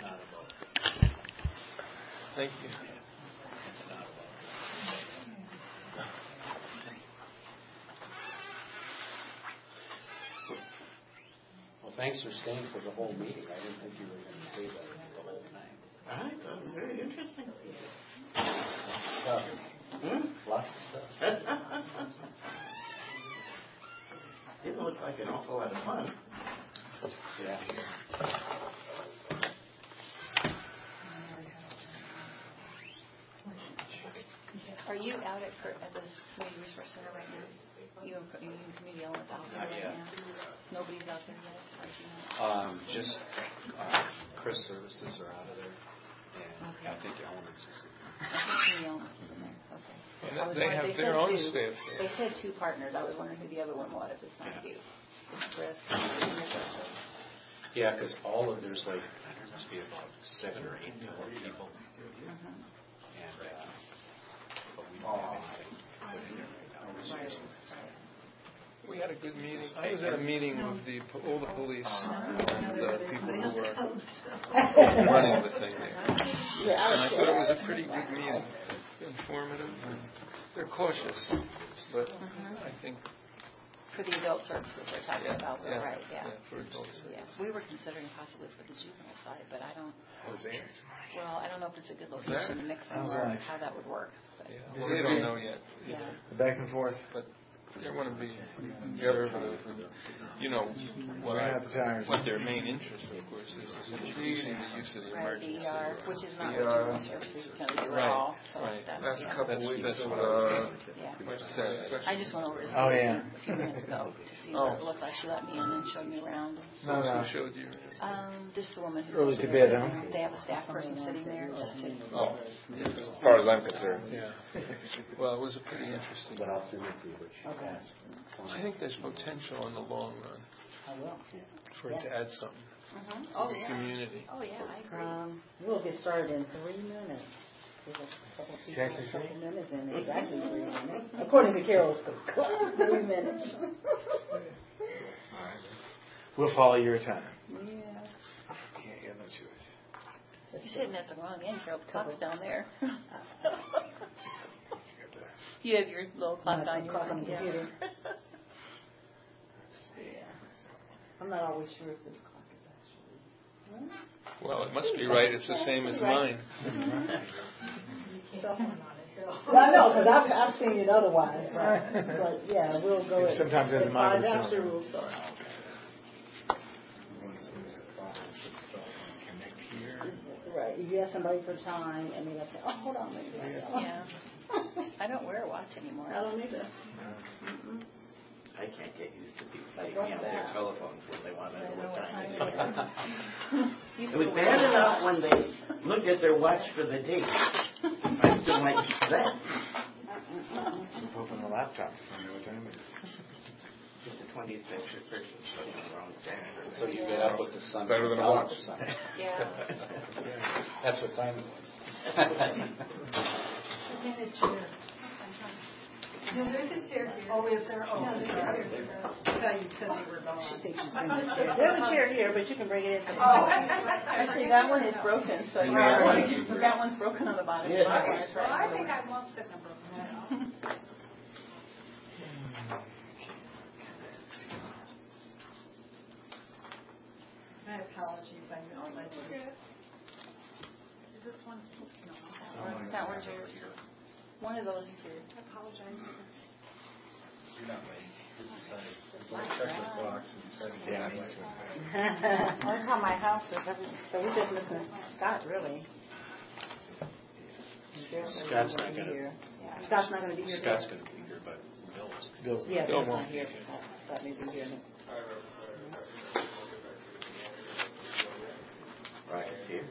not about. Thank you. It's not about. Well, thanks for staying for the whole meeting. I didn't think you were going to stay the whole time. All right, that was very interesting. Stuff. Lots of stuff. Didn't look like an awful lot of fun. Yeah. Are you out at the Community Resource Center right now? You and Community Elements out there right now? Nobody's out there yet, as far as you know? Just Chris Services are out of there. And I think Elements is Community Elements is in there. Okay. They have their own staff. They said 2 partners. I was wondering who the other one was. It's not you. It's Chris. Yeah, because there's like, there must be about 7 or 8 more people. And, but we don't have anything put in there right now. We had a good meeting. I was at a meeting with all the police and the people who were running the thing there. And I thought it was a pretty good meeting. Informative. They're cautious, but I think... For the adult services they're talking about, right? Yeah. For adult services. Yes, we were considering possibly for the juvenile side, but I don't... there? Well, I don't know if it's a good location to mix them or how that would work. But. Yeah. Well, they don't know yet. Yeah. The back and forth. But they want to be conservative, and what their main interest, of course, is increasing the use of the emergency. ER, which is not what juvenile services is going to do at all. So Last couple of weeks, I just went over to see a few minutes ago to see what it looked like. She let me in and showed me around. Who showed you? Just the woman who's early to bed, huh? They have a staff person sitting there just to... Yes. As far as I'm concerned. Yeah. Well, it was a pretty interesting. But I'll send it to you. Okay. I think there's potential in the long run for it to add something to the community. Oh, yeah, I agree. We'll get started in 3 minutes. There's a couple people, a couple minutes in, exactly 3 minutes. According to Carol's clock, 3 minutes. We'll follow your time. Yeah. Can't have no choice. You're sitting at the wrong end, Carol. The clock's down there. You have your little clock on your computer. I'm not always sure if this clock is actually... Well, it must be right. It's the same as mine. I know, because I've seen it otherwise. But yeah, we'll go at... Sometimes there's a mind. After we'll start. Right. If you ask somebody for time, and they'll say, "Oh, hold on, maybe." Yeah. I don't wear a watch anymore. I don't either. I can't get used to people taking out their telephones when they want to know what time it is. It was bad enough when they looked at their watch for the date. I still like that. Open the laptop. I know what time it is. Just a 20th century person putting the wrong thing. So you get up with the sun. Better than a watch. Yeah. That's what time it was. No, there's a chair here. Oh, is there? Oh, there's a chair here. I thought you said they were gone. There's a chair here, but you can bring it in. Oh. Actually, that one is broken, so that one's broken on the bottom. Yeah. Well, I think I won't sit in a broken one. My apologies. I know my good. Is this one? No. That one's yours. One of those two. I apologize. You're not late. That's how my house is. So we're just missing Scott, really. Scott's not going to be here. Scott's not going to be here. Scott's going to be here, but Bill's. Yeah, Bill Bill's won't. not here. Scott may be here. Ryan's here.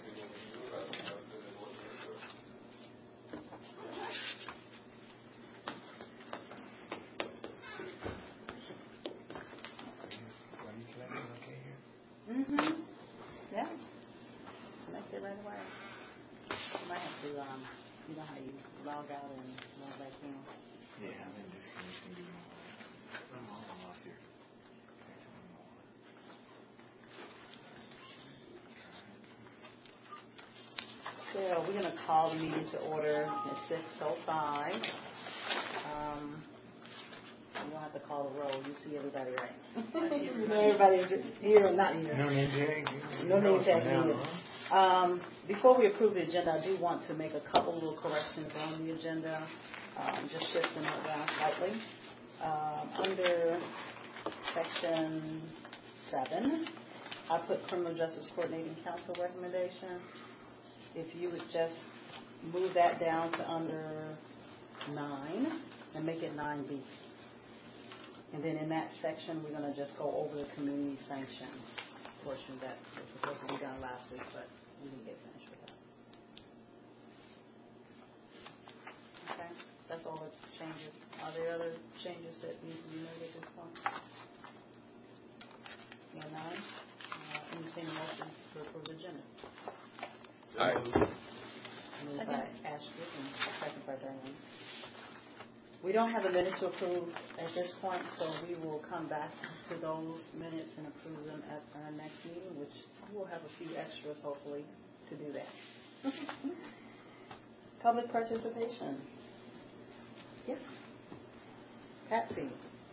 Yeah. Connect it right away. You might have to, you know how you log out and log back in? Yeah, I'm in this connection. I'm off here. So we're going to call the meeting to order at 6:05. You don't have to call the roll. You see everybody, right? You know everybody here or not here. No name tag? No name tag needed. Before we approve the agenda, I do want to make a couple little corrections on the agenda, just shifting it around slightly. Under Section 7, I put Criminal Justice Coordinating Council recommendation. If you would just move that down to under 9 and make it 9B. And then in that section, we're going to just go over the community sanctions portion that was supposed to be done last week, but we didn't get finished with that. Okay, that's all the changes. Are there other changes that need to be made at this point? Seeing none, entertain a motion to approve the agenda. Aye. Moved by Ashford and second by Darlene. We don't have the minutes to approve at this point, so we will come back to those minutes and approve them at our next meeting, which we'll have a few extras, hopefully, to do that. Public participation. Yes. Patsy.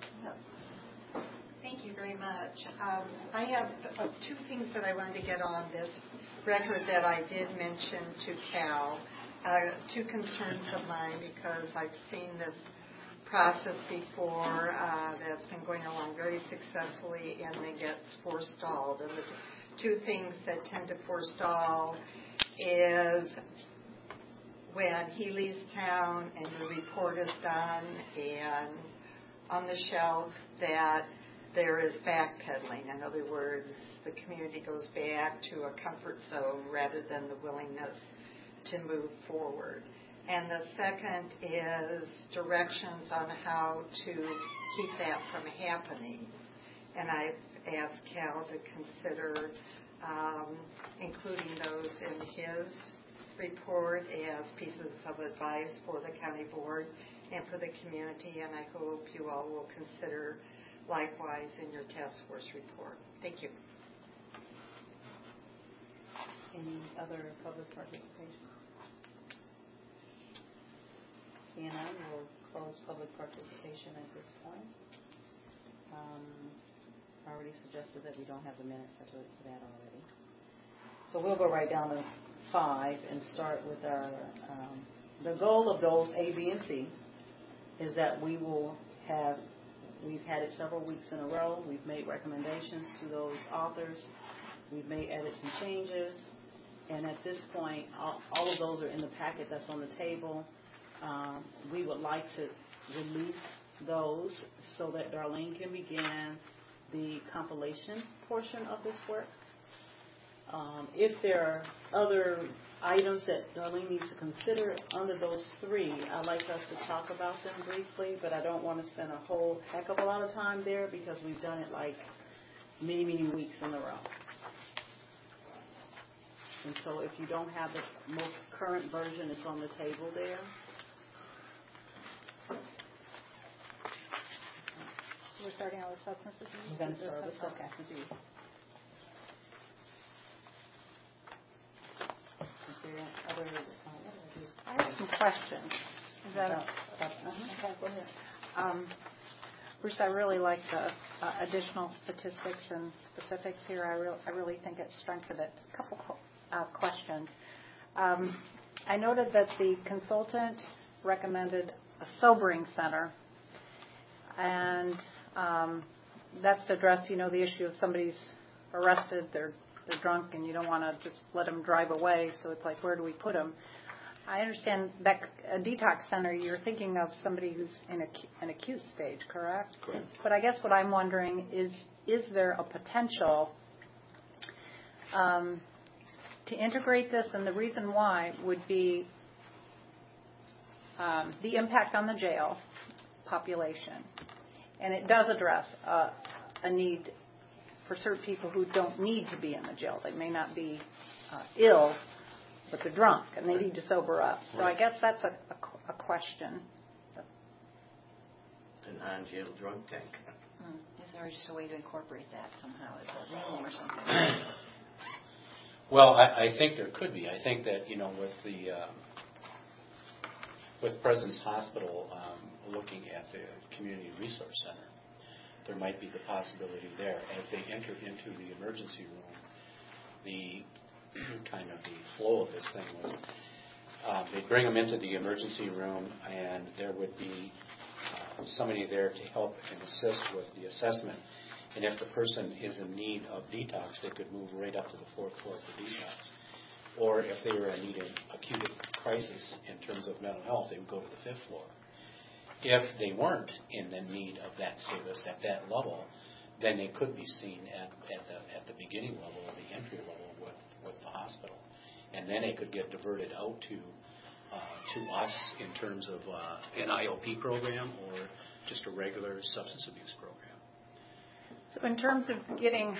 Thank you very much. I have two things that I wanted to get on this record that I did mention to Cal. Two concerns of mine because I've seen this process before that's been going along very successfully and then gets forestalled. And the two things that tend to forestall is when he leaves town and the report is done and on the shelf that there is backpedaling. In other words, the community goes back to a comfort zone rather than the willingness to move forward. And the second is directions on how to keep that from happening. And I've asked Cal to consider including those in his report as pieces of advice for the county board and for the community. And I hope you all will consider likewise in your task force report. Thank you. Any other public participation? Seeing none, we'll close public participation at this point. I already suggested that we don't have the minutes. I told you for that already. So we'll go right down to 5 and start with our, the goal of those A, B, and C is that we will have, we've had it several weeks in a row. We've made recommendations to those authors. We've made edits and changes. And at this point, all of those are in the packet that's on the table. We would like to release those so that Darlene can begin the compilation portion of this work. If there are other items that Darlene needs to consider under those 3, I'd like us to talk about them briefly, but I don't want to spend a whole heck of a lot of time there because we've done it like many, many weeks in a row. And so if you don't have the most current version, it's on the table there. So we're starting out with substance abuse? We're going to start with substance abuse. I have some questions. Is that okay? Go ahead. Bruce, I really like the additional statistics and specifics here. I really think it strengthened it. A couple questions. I noted that the consultant recommended a sobering center, and that's to address, the issue of somebody's arrested, they're drunk, and you don't want to just let them drive away. So it's like, where do we put them? I understand that a detox center, you're thinking of somebody who's in an acute stage, correct? Correct. But I guess what I'm wondering is there a potential to integrate this? And the reason why would be the impact on the jail population. And it does address a need for certain people who don't need to be in the jail. They may not be ill, but they're drunk, and they need to sober up. So I guess that's a question. A non-jail drunk tank. Is there just a way to incorporate that somehow as a room or something? Well, I think there could be. I think that, with President's Hospital looking at the Community Resource Center, there might be the possibility there as they enter into the emergency room. The kind of the flow of this thing was they'd bring them into the emergency room, and there would be somebody there to help and assist with the assessment. And if the person is in need of detox, they could move right up to the 4th floor for detox. Or if they were in need of acute crisis in terms of mental health, they would go to the 5th floor. If they weren't in the need of that service at that level, then they could be seen at the beginning level, or the entry level with the hospital. And then they could get diverted out to us in terms of an IOP program or just a regular substance abuse program. So in terms of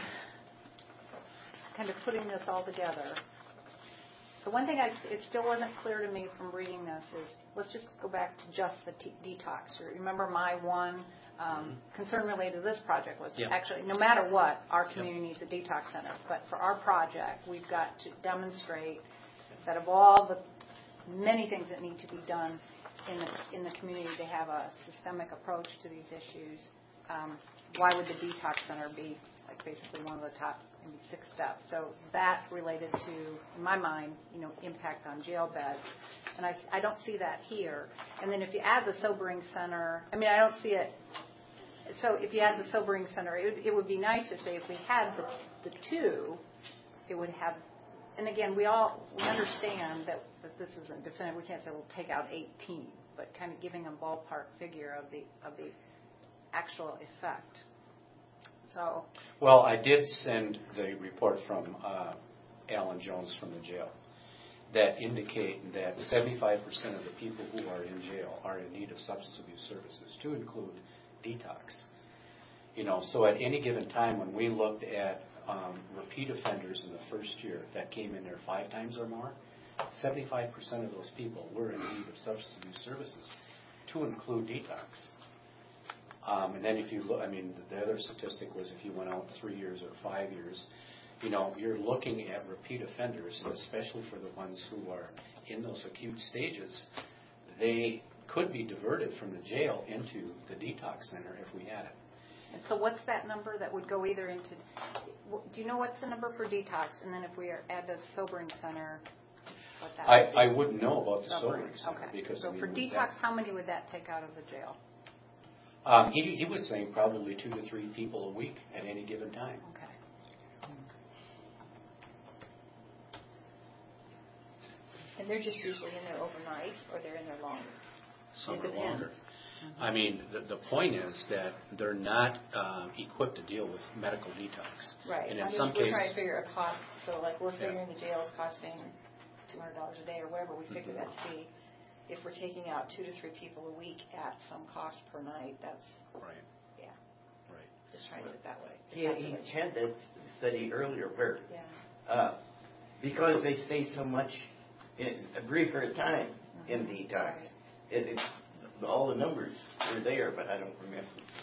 putting this all together, the one thing it still wasn't clear to me from reading this is, let's just go back to just the detox. Remember my one concern related to this project was actually, no matter what, our community needs a detox center. But for our project, we've got to demonstrate that of all the many things that need to be done in the community to have a systemic approach to these issues, why would the detox center be like basically one of the top maybe 6 steps? So that related to, in my mind, impact on jail beds, and I don't see that here. And then if you add the sobering center, I don't see it. So if you add the sobering center, it would be nice to say if we had the 2, it would have. And again, we understand that this isn't definitive. We can't say we'll take out 18, but kind of giving a ballpark figure of the actual effect. So. Well, I did send the report from Alan Jones from the jail that indicate that 75% of the people who are in jail are in need of substance abuse services, to include detox. So at any given time when we looked at repeat offenders in the first year that came in there 5 times or more, 75% of those people were in need of substance abuse services, to include detox. And then if you look, the other statistic was if you went out 3 years or 5 years, you're looking at repeat offenders, and especially for the ones who are in those acute stages, they could be diverted from the jail into the detox center if we had it. And so what's that number that would go either into, do you know what's the number for detox? And then if we add the sobering center, what that would be? I wouldn't know about the sobering center. Okay. Because so for detox, how many would that take out of the jail? He was saying probably 2 to 3 people a week at any given time. Okay. And they're just usually in there overnight, or they're in there longer? Some are longer. The point is that they're not equipped to deal with medical detox. Right. And in some we're cases, trying to figure a cost. So like we're figuring the jail is costing $200 a day or whatever we figure that to be. If we're taking out 2 to 3 people a week at some cost per night, that's right. Yeah. Right. Just trying to do it that way. He had that study earlier where because they stay so much in a briefer time in detox, all the numbers were there, but I don't remember.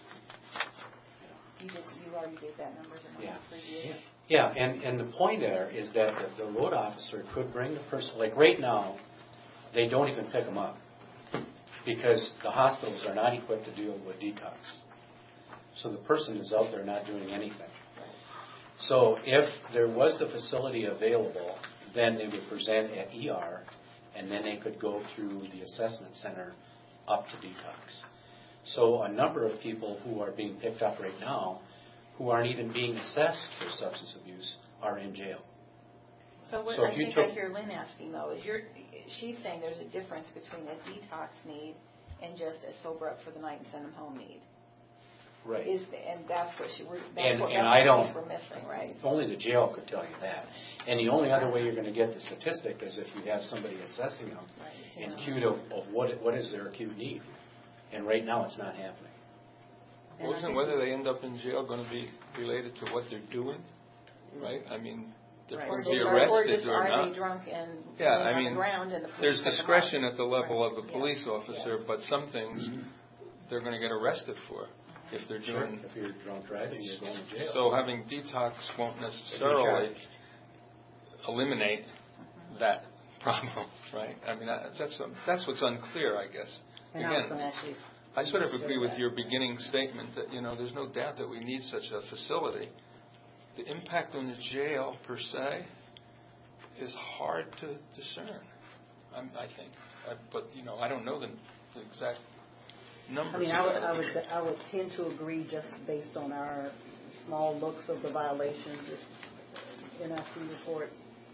You already gave that numbers in the previous. Yeah, and the point there is that the road officer could bring the person, like right now, they don't even pick them up because the hospitals are not equipped to deal with detox. So the person is out there not doing anything. So if there was the facility available, then they would present at ER, and then they could go through the assessment center up to detox. So a number of people who are being picked up right now who aren't even being assessed for substance abuse are in jail. So what I think I hear Lynn asking, though, is she's saying there's a difference between a detox need and just a sober up for the night and send them home need. Right. And that's what we're missing, right? Only the jail could tell you that. And the only other way you're going to get the statistic is if you have somebody assessing them in acute of what is their acute need. And right now it's not happening. Well, isn't whether they end up in jail going to be related to what they're doing, right? They're going to be arrested or not. Are they drunk and on the ground and the police there's discretion at the level of the police officer, but some things they're going to get arrested for. If they're doing, if you're drunk driving, you're going to jail. So having detox won't necessarily eliminate that problem, right? I mean, that's what's unclear, I guess. And Again, I sort of agree with your beginning statement that, there's no doubt that we need such a facility. The impact on the jail, per se, is hard to discern, I think. But, I don't know the exact numbers. I mean, I would tend to agree just based on our small looks of the violations, this NIC report,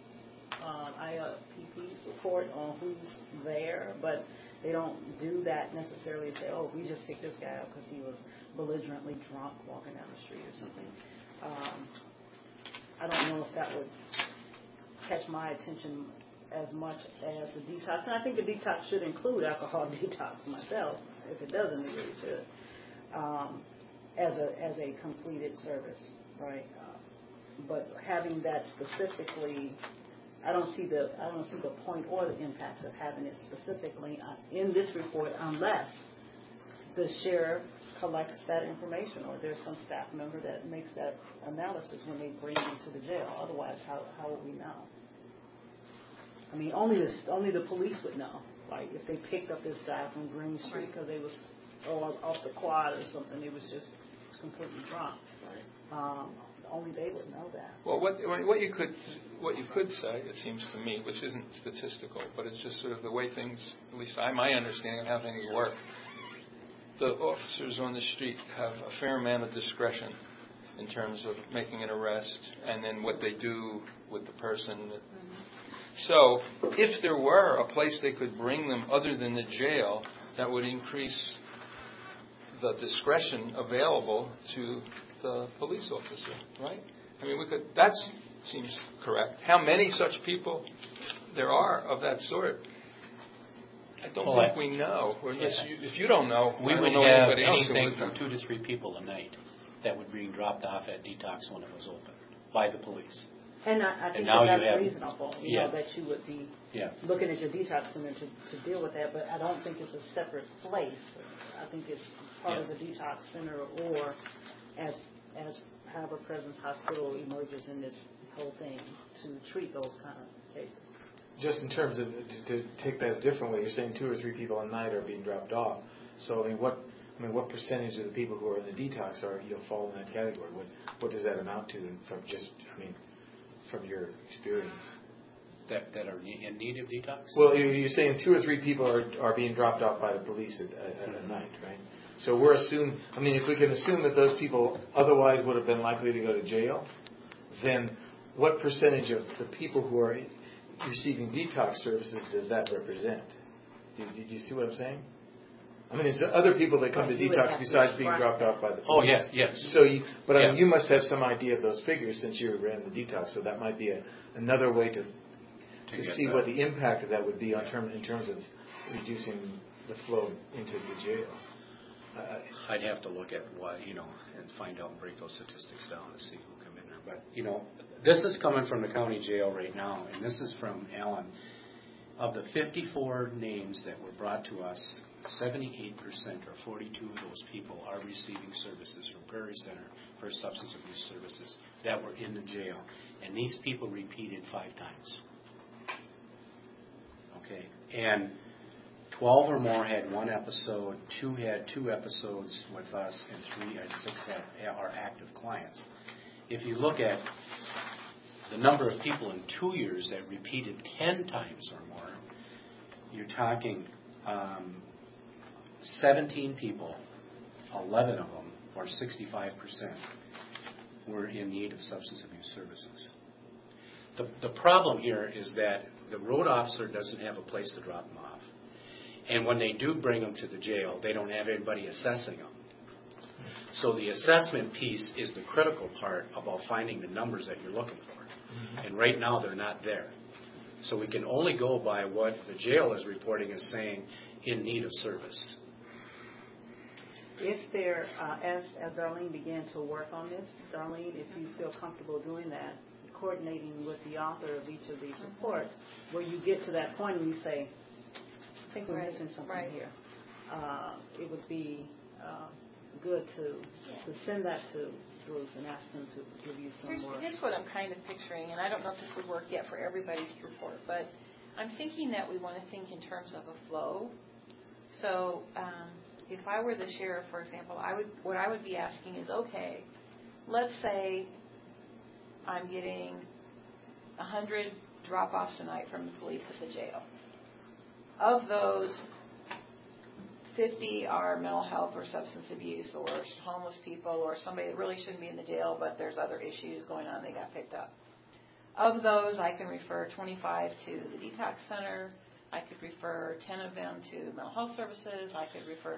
IPP report on who's there, but they don't do that necessarily and say, oh, we just picked this guy out because he was belligerently drunk walking down the street or something. I don't know if that would catch my attention as much as the detox. And I think the detox should include alcohol detox myself. If it doesn't, it really should. As a completed service, right? But having that specifically, I don't see the point or the impact of having it specifically in this report unless the sheriff collects that information or there's some staff member that makes that analysis when they bring them to the jail. Otherwise, how would we know? I mean, only the police would know. Like if they picked up this guy from Green Street because they was off the quad or something, they was just completely drunk. Right. Only they would know that. Well, what you could say, it seems to me, which isn't statistical, but it's just sort of the way things, at least my understanding of how things work. The officers on the street have a fair amount of discretion in terms of making an arrest and then what they do with the person. So if there were a place they could bring them other than the jail, that would increase the discretion available to the police officer, right? I mean, that seems correct. How many such people there are of that sort, I don't think we know. If you don't know, we would have anything from 2 to 3 people a night that would be dropped off at detox when it was open by the police. And I think that's reasonable, that you would be looking at your detox center to deal with that, but I don't think it's a separate place. I think it's part of the detox center or as Harbor Presence Hospital emerges in this whole thing to treat those kind of cases. Just in terms of, to take that a different way, you're saying 2 or 3 people a night are being dropped off. So, what percentage of the people who are in the detox fall in that category? What does that amount to from your experience? That are in need of detox? Well, you're saying 2 or 3 people are being dropped off by the police at night, right? So we're assuming, if we can assume that those people otherwise would have been likely to go to jail, then what percentage of the people who are receiving detox services does that represent? Do you see what I'm saying? There's other people that come to detox besides being dropped off by the police. Oh, yes. So, you must have some idea of those figures since you ran the detox. So that might be another way to see what the impact of that would be in terms of reducing the flow into the jail. I'd have to look at and find out and break those statistics down and see who come in there. But this is coming from the county jail right now, and this is from Alan. Of the 54 names that were brought to us, 78% or 42 of those people are receiving services from Prairie Center for substance abuse services that were in the jail, and these people repeated 5 times. Okay, and 12 or more had 1 episode, 2 had 2 episodes with us, and 3 or 6 are active clients. If you look at the number of people in 2 years that repeated 10 times or more, you're talking 17 people, 11 of them, or 65%, were in need of substance abuse services. The problem here is that the road officer doesn't have a place to drop them off. And when they do bring them to the jail, they don't have anybody assessing them. So the assessment piece is the critical part about finding the numbers that you're looking for. Mm-hmm. And right now they're not there. So we can only go by what the jail is reporting as saying in need of service. If there, as Darlene began to work on this, Darlene, if you feel comfortable doing that, coordinating with the author of each of these reports, where you get to that point and you say, I think we're missing something here. It would be good to send that to Bruce and ask him to give you some more. Here's what I'm kind of picturing, and I don't know if this would work yet for everybody's report, but I'm thinking that we want to think in terms of a flow. So if I were the sheriff, for example, what I would be asking is, okay, let's say I'm getting 100 drop-offs tonight from the police at the jail. Of those, 50 are mental health or substance abuse or homeless people or somebody that really shouldn't be in the jail, but there's other issues going on, they got picked up. Of those, I can refer 25 to the detox center. I could refer 10 of them to mental health services. I could refer.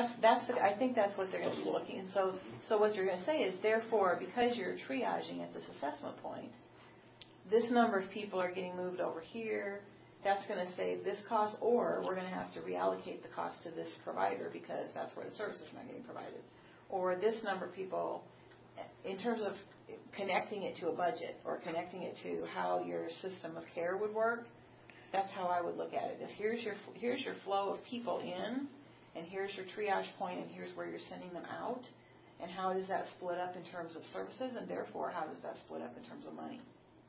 I think that's what they're going to be looking. And so what you're going to say is, therefore, because you're triaging at this assessment point, this number of people are getting moved over here. That's going to save this cost, or we're going to have to reallocate the cost to this provider because that's where the services are not getting provided. Or this number of people, in terms of connecting it to a budget or connecting it to how your system of care would work, that's how I would look at it. Is here's your flow of people in, and here's your triage point, and here's where you're sending them out, and how does that split up in terms of services, and therefore how does that split up in terms of money?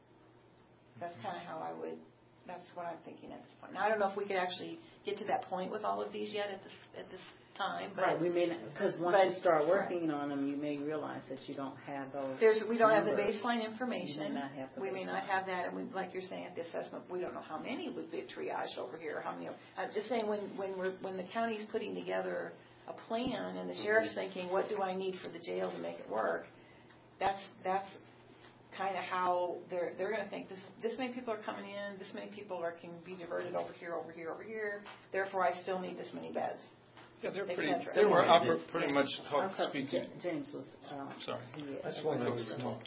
That's kind of how I would. That's what I'm thinking at this point. Now I don't know if we could actually get to that point with all of these yet at this time. But right, we may not, because once you start working on them, you may realize that you don't have those. We don't numbers. have the baseline information. We may not have that, and like you're saying at the assessment, we don't know how many would be triaged over here. Or how many? I'm just saying when the county's putting together a plan and the sheriff's thinking, what do I need for the jail to make it work? That's kind of how they're going to think. This many people are coming in. This many people can be diverted over here. Therefore, I still need this many beds. Yeah, they were pretty much speaking. James was. Sorry. I just want to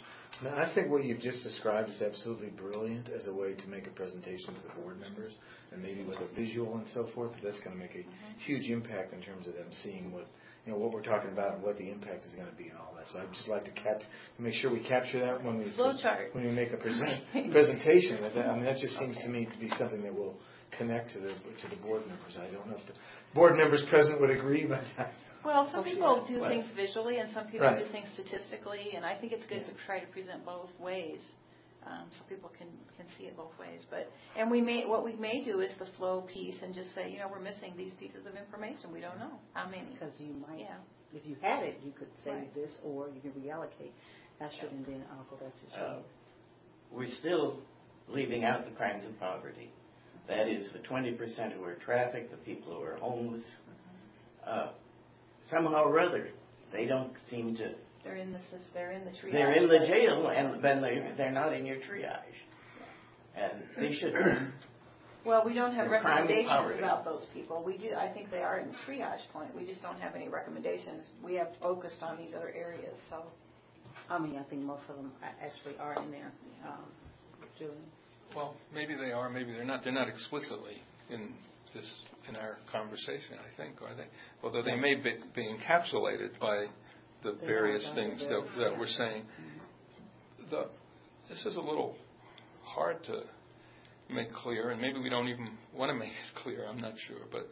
I think what you've just described is absolutely brilliant as a way to make a presentation to the board members, and maybe with a visual and so forth. That's going to make a huge impact in terms of them seeing what we're talking about and what the impact is going to be and all that. So I'd just like to make sure we capture that when we make a presentation. That just seems to me to be something that will connect to the board members. I don't know if the board members present would agree, but well, some people do things visually, and some people do things statistically, and I think it's good to try to present both ways, so people can see it both ways. And what we may do is the flow piece, and just say, we're missing these pieces of information. We don't know how many. Because you might, if you had it, you could say this, or you can reallocate. That shouldn't be an go back to jail. We're still leaving out the crimes and poverty. That is the 20% who are trafficked, the people who are homeless. Somehow or other, they don't seem to. They're in the triage. They're in the jail, and then they're not in your triage, and they should. Well, we don't have recommendations about those people. We do. I think they are in the triage point. We just don't have any recommendations. We have focused on these other areas. So, I think most of them actually are in there, Julie. Well, maybe they are, maybe they're not. They're not explicitly in our conversation, I think, are they? Although they may be encapsulated by the various things that we're saying. This is a little hard to make clear, and maybe we don't even want to make it clear, I'm not sure. But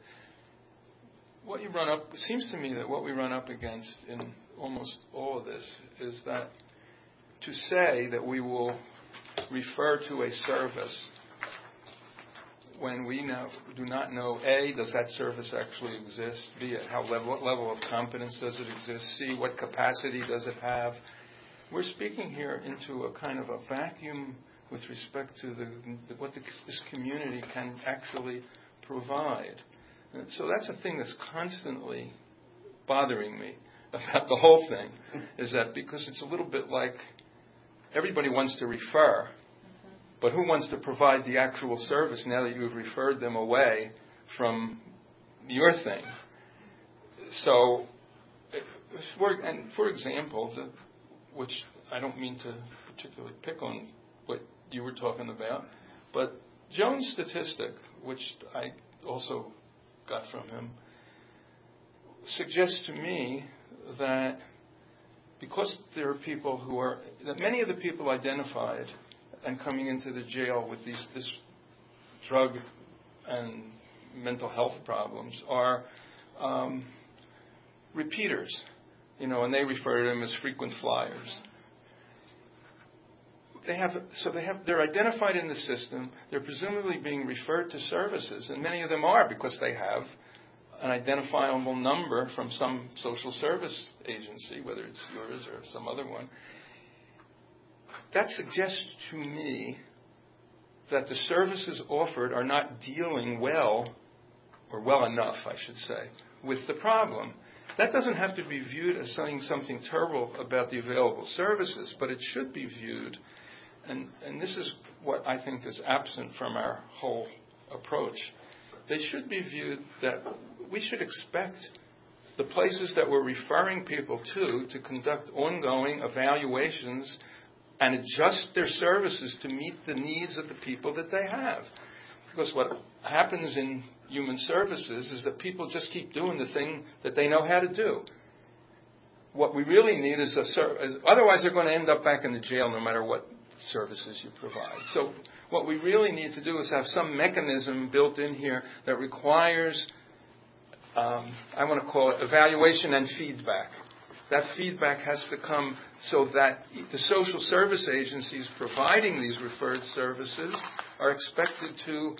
it seems to me that what we run up against in almost all of this is that to say that we will refer to a service when we do not know, A, does that service actually exist? B, what level of competence does it exist? C, what capacity does it have? We're speaking here into a kind of a vacuum with respect to what this community can actually provide. And so that's a thing that's constantly bothering me about the whole thing, is that because it's a little bit like everybody wants to refer, but who wants to provide the actual service now that you've referred them away from your thing? So, for example, which I don't mean to particularly pick on what you were talking about, but Jones' statistic, which I also got from him, suggests to me that because there are people that many of the people identified and coming into the jail with this drug and mental health problems are repeaters. and they refer to them as frequent flyers. They're identified in the system. They're presumably being referred to services, and many of them are because they have an identifiable number from some social service agency, whether it's yours or some other one. That suggests to me that the services offered are not dealing well, or well enough, I should say, with the problem. That doesn't have to be viewed as saying something terrible about the available services, but it should be viewed, and this is what I think is absent from our whole approach. They should be viewed that we should expect the places that we're referring people to conduct ongoing evaluations and adjust their services to meet the needs of the people that they have. Because what happens in human services is that people just keep doing the thing that they know how to do. What we really need is otherwise they're going to end up back in the jail no matter what services you provide. So what we really need to do is have some mechanism built in here that requires, I want to call it evaluation and feedback. That feedback has to come so that the social service agencies providing these referred services are expected to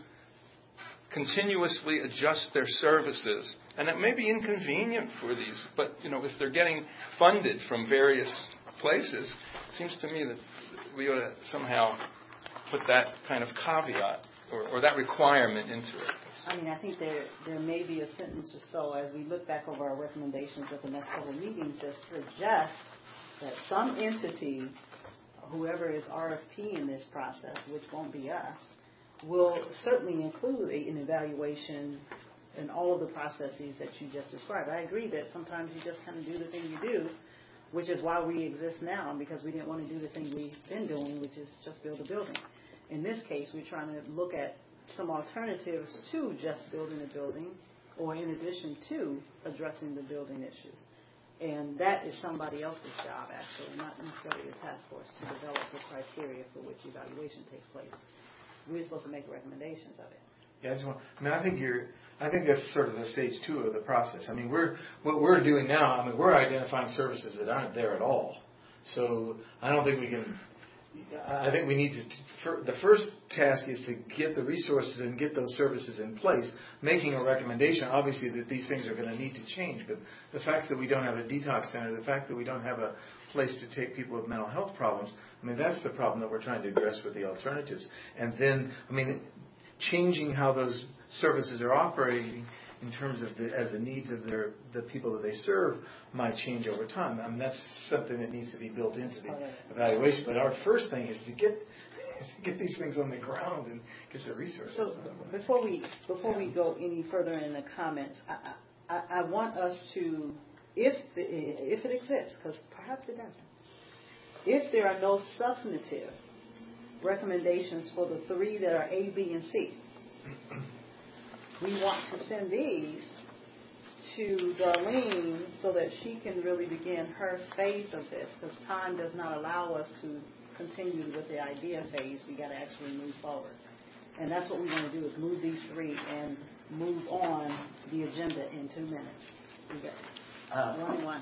continuously adjust their services. And it may be inconvenient for these, but if they're getting funded from various places, it seems to me that we ought to somehow put that kind of caveat or that requirement into it. I mean, I think there may be a sentence or so as we look back over our recommendations at the next couple of meetings that suggest that some entity, whoever is RFP in this process, which won't be us, will certainly include an evaluation in all of the processes that you just described. I agree that sometimes you just kind of do the thing you do, which is why we exist now, because we didn't want to do the thing we've been doing, which is just build a building. In this case, we're trying to look at some alternatives to just building a building, or in addition to addressing the building issues. And that is somebody else's job, actually, not necessarily a task force, to develop the criteria for which evaluation takes place. We're supposed to make recommendations of it. Yeah, I think that's sort of the stage 2 of the process. I mean, what we're doing now, we're identifying services that aren't there at all. So I don't think we can. I think we need to. The first task is to get the resources and get those services in place, making a recommendation. Obviously, that these things are going to need to change, but the fact that we don't have a detox center, the fact that we don't have a place to take people with mental health problems, that's the problem that we're trying to address with the alternatives. And then, changing how those services are operating in terms of as the needs of the people that they serve might change over time. That's something that needs to be built into the evaluation. But our first thing is to get these things on the ground and get the resources. So before we go any further in the comments, I want us to, if it exists, because perhaps it doesn't, if there are no substantive recommendations for the 3 that are A, B, and C, we want to send these to Darlene so that she can really begin her phase of this, because time does not allow us to continue with the idea phase. We got to actually move forward. And that's what we want to do, is move these 3 and move on the agenda in 2 minutes. We got 1-1.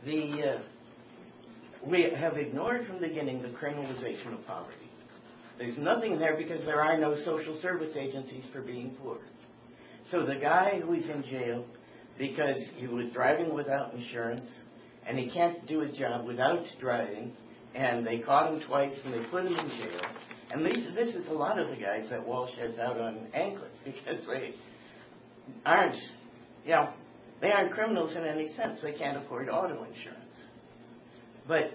We have ignored from the beginning the criminalization of poverty. There's nothing there because there are no social service agencies for being poor. So the guy who is in jail because he was driving without insurance and he can't do his job without driving, and they caught him twice and they put him in jail. And this is a lot of the guys that Walsh has out on anklets because they aren't criminals in any sense. They can't afford auto insurance. But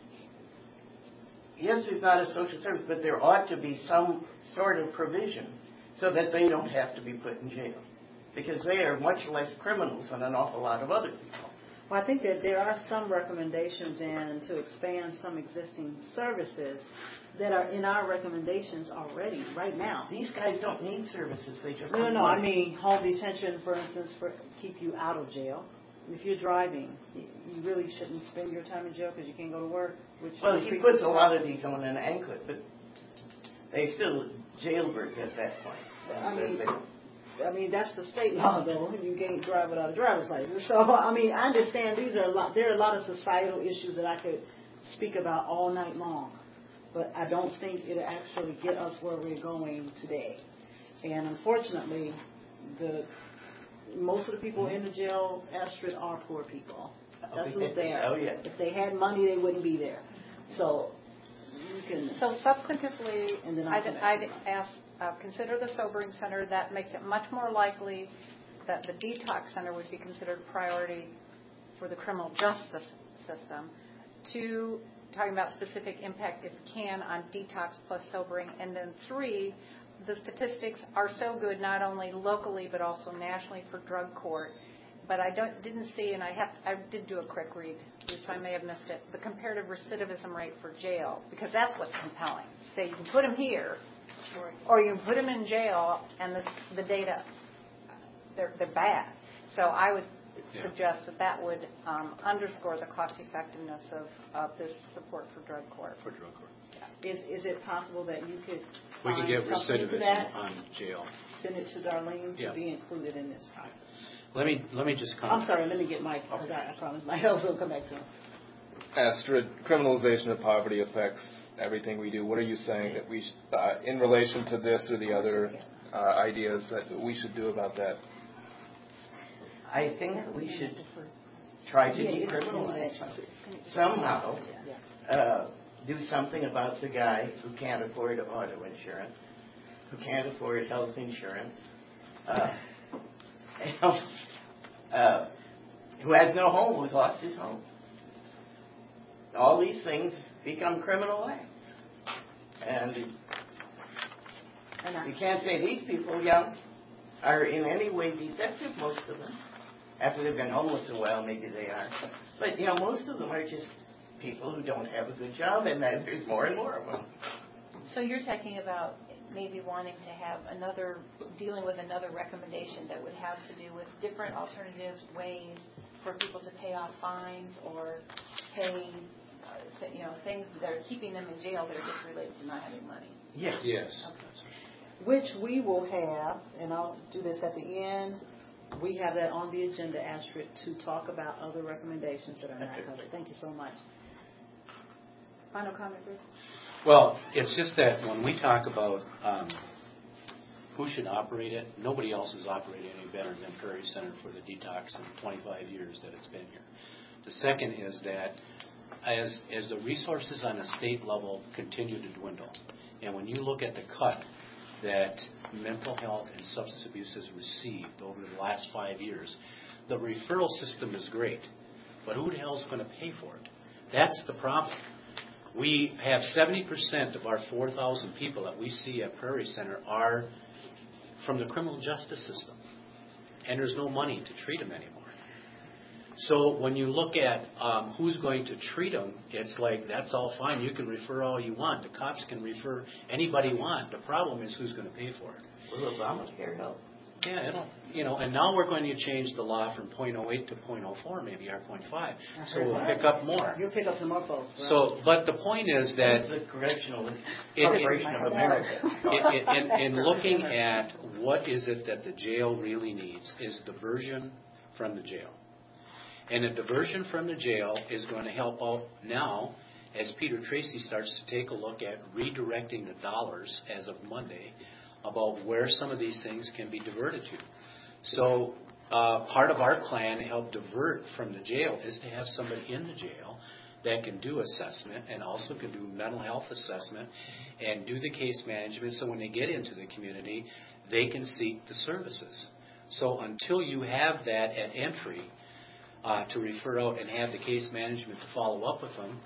yes, there's not a social service, but there ought to be some sort of provision so that they don't have to be put in jail, because they are much less criminals than an awful lot of other people. Well, I think that there are some recommendations to expand some existing services that are in our recommendations already, right now. These guys don't need services. They just No, I mean home detention, for instance, keep you out of jail. If you're driving, you really shouldn't spend your time in jail because you can't go to work. Well, he puts a lot of these on an anklet, but they still jailbirds at that point. I mean, that's the state law, though. You can't drive without a driver's license. So, I mean, I understand there are a lot of societal issues that I could speak about all night long. But I don't think it'll actually get us where we're going today. And unfortunately, most of the people in the jail, Astrid, are poor people. That's who's there. Oh, yeah. If they had money, they wouldn't be there. So you can. So substantively, And then I'd ask, consider the sobering center. That makes it much more likely that the detox center would be considered priority for the criminal justice system. 2, talking about specific impact, if you can, on detox plus sobering. And then 3, the statistics are so good not only locally but also nationally for drug court. But I didn't see, and I did do a quick read, so I may have missed it, the comparative recidivism rate for jail, because that's what's compelling. Say you can put them here, or you can put them in jail, and the data, they're bad. So I would suggest that would underscore the cost effectiveness of this support for drug court. For drug court. Is it possible that you could We could get recidivism on jail. Send it to Darlene to be included in this process. Let me just comment. I'm sorry. Let me get Mike. Okay. I promise Mike else will come back to him. Astrid, criminalization of poverty affects everything we do. What are you saying that we, in relation to this or the other ideas that we should do about that? I think we should try to decriminalize somehow. Do something about the guy who can't afford auto insurance, who can't afford health insurance, who has no home, who's lost his home. All these things become criminal acts. And you can't say these people, are in any way defective, most of them. After they've been homeless a while, maybe they are. But, most of them are just people who don't have a good job, and there's more and more of them. So you're talking about maybe wanting to have dealing with another recommendation that would have to do with different alternative ways for people to pay off fines or pay, things that are keeping them in jail that are just related to not having money. Yeah. Yes. Okay. Which we will have, and I'll do this at the end. We have that on the agenda, Astrid, to talk about other recommendations that are not covered. Thank you so much. Final comment, Bruce? Well, it's just that when we talk about who should operate it, nobody else has operated any better than Prairie Center for the detox in the 25 years that it's been here. The second is that as the resources on a state level continue to dwindle, and when you look at the cut that mental health and substance abuse has received over the last 5 years, the referral system is great, but who the hell is going to pay for it? That's the problem. We have 70% of our 4,000 people that we see at Prairie Center are from the criminal justice system, and there's no money to treat them anymore. So when you look at who's going to treat them, it's like, that's all fine. You can refer all you want. The cops can refer anybody you want. The problem is who's going to pay for it. Will Obamacare help? Yeah, and now we're going to change the law from 0.08 to 0.04, maybe, or 0.5. So we'll pick up more. You'll pick up some more folks. Right? So, but the point is that the Correctional Corporation of America. In looking at what is it that the jail really needs is diversion from the jail. And a diversion from the jail is going to help out now as Peter Tracy starts to take a look at redirecting the dollars as of Monday about where some of these things can be diverted to. So part of our plan to help divert from the jail is to have somebody in the jail that can do assessment and also can do mental health assessment and do the case management, so when they get into the community, they can seek the services. So until you have that at entry to refer out and have the case management to follow up with them,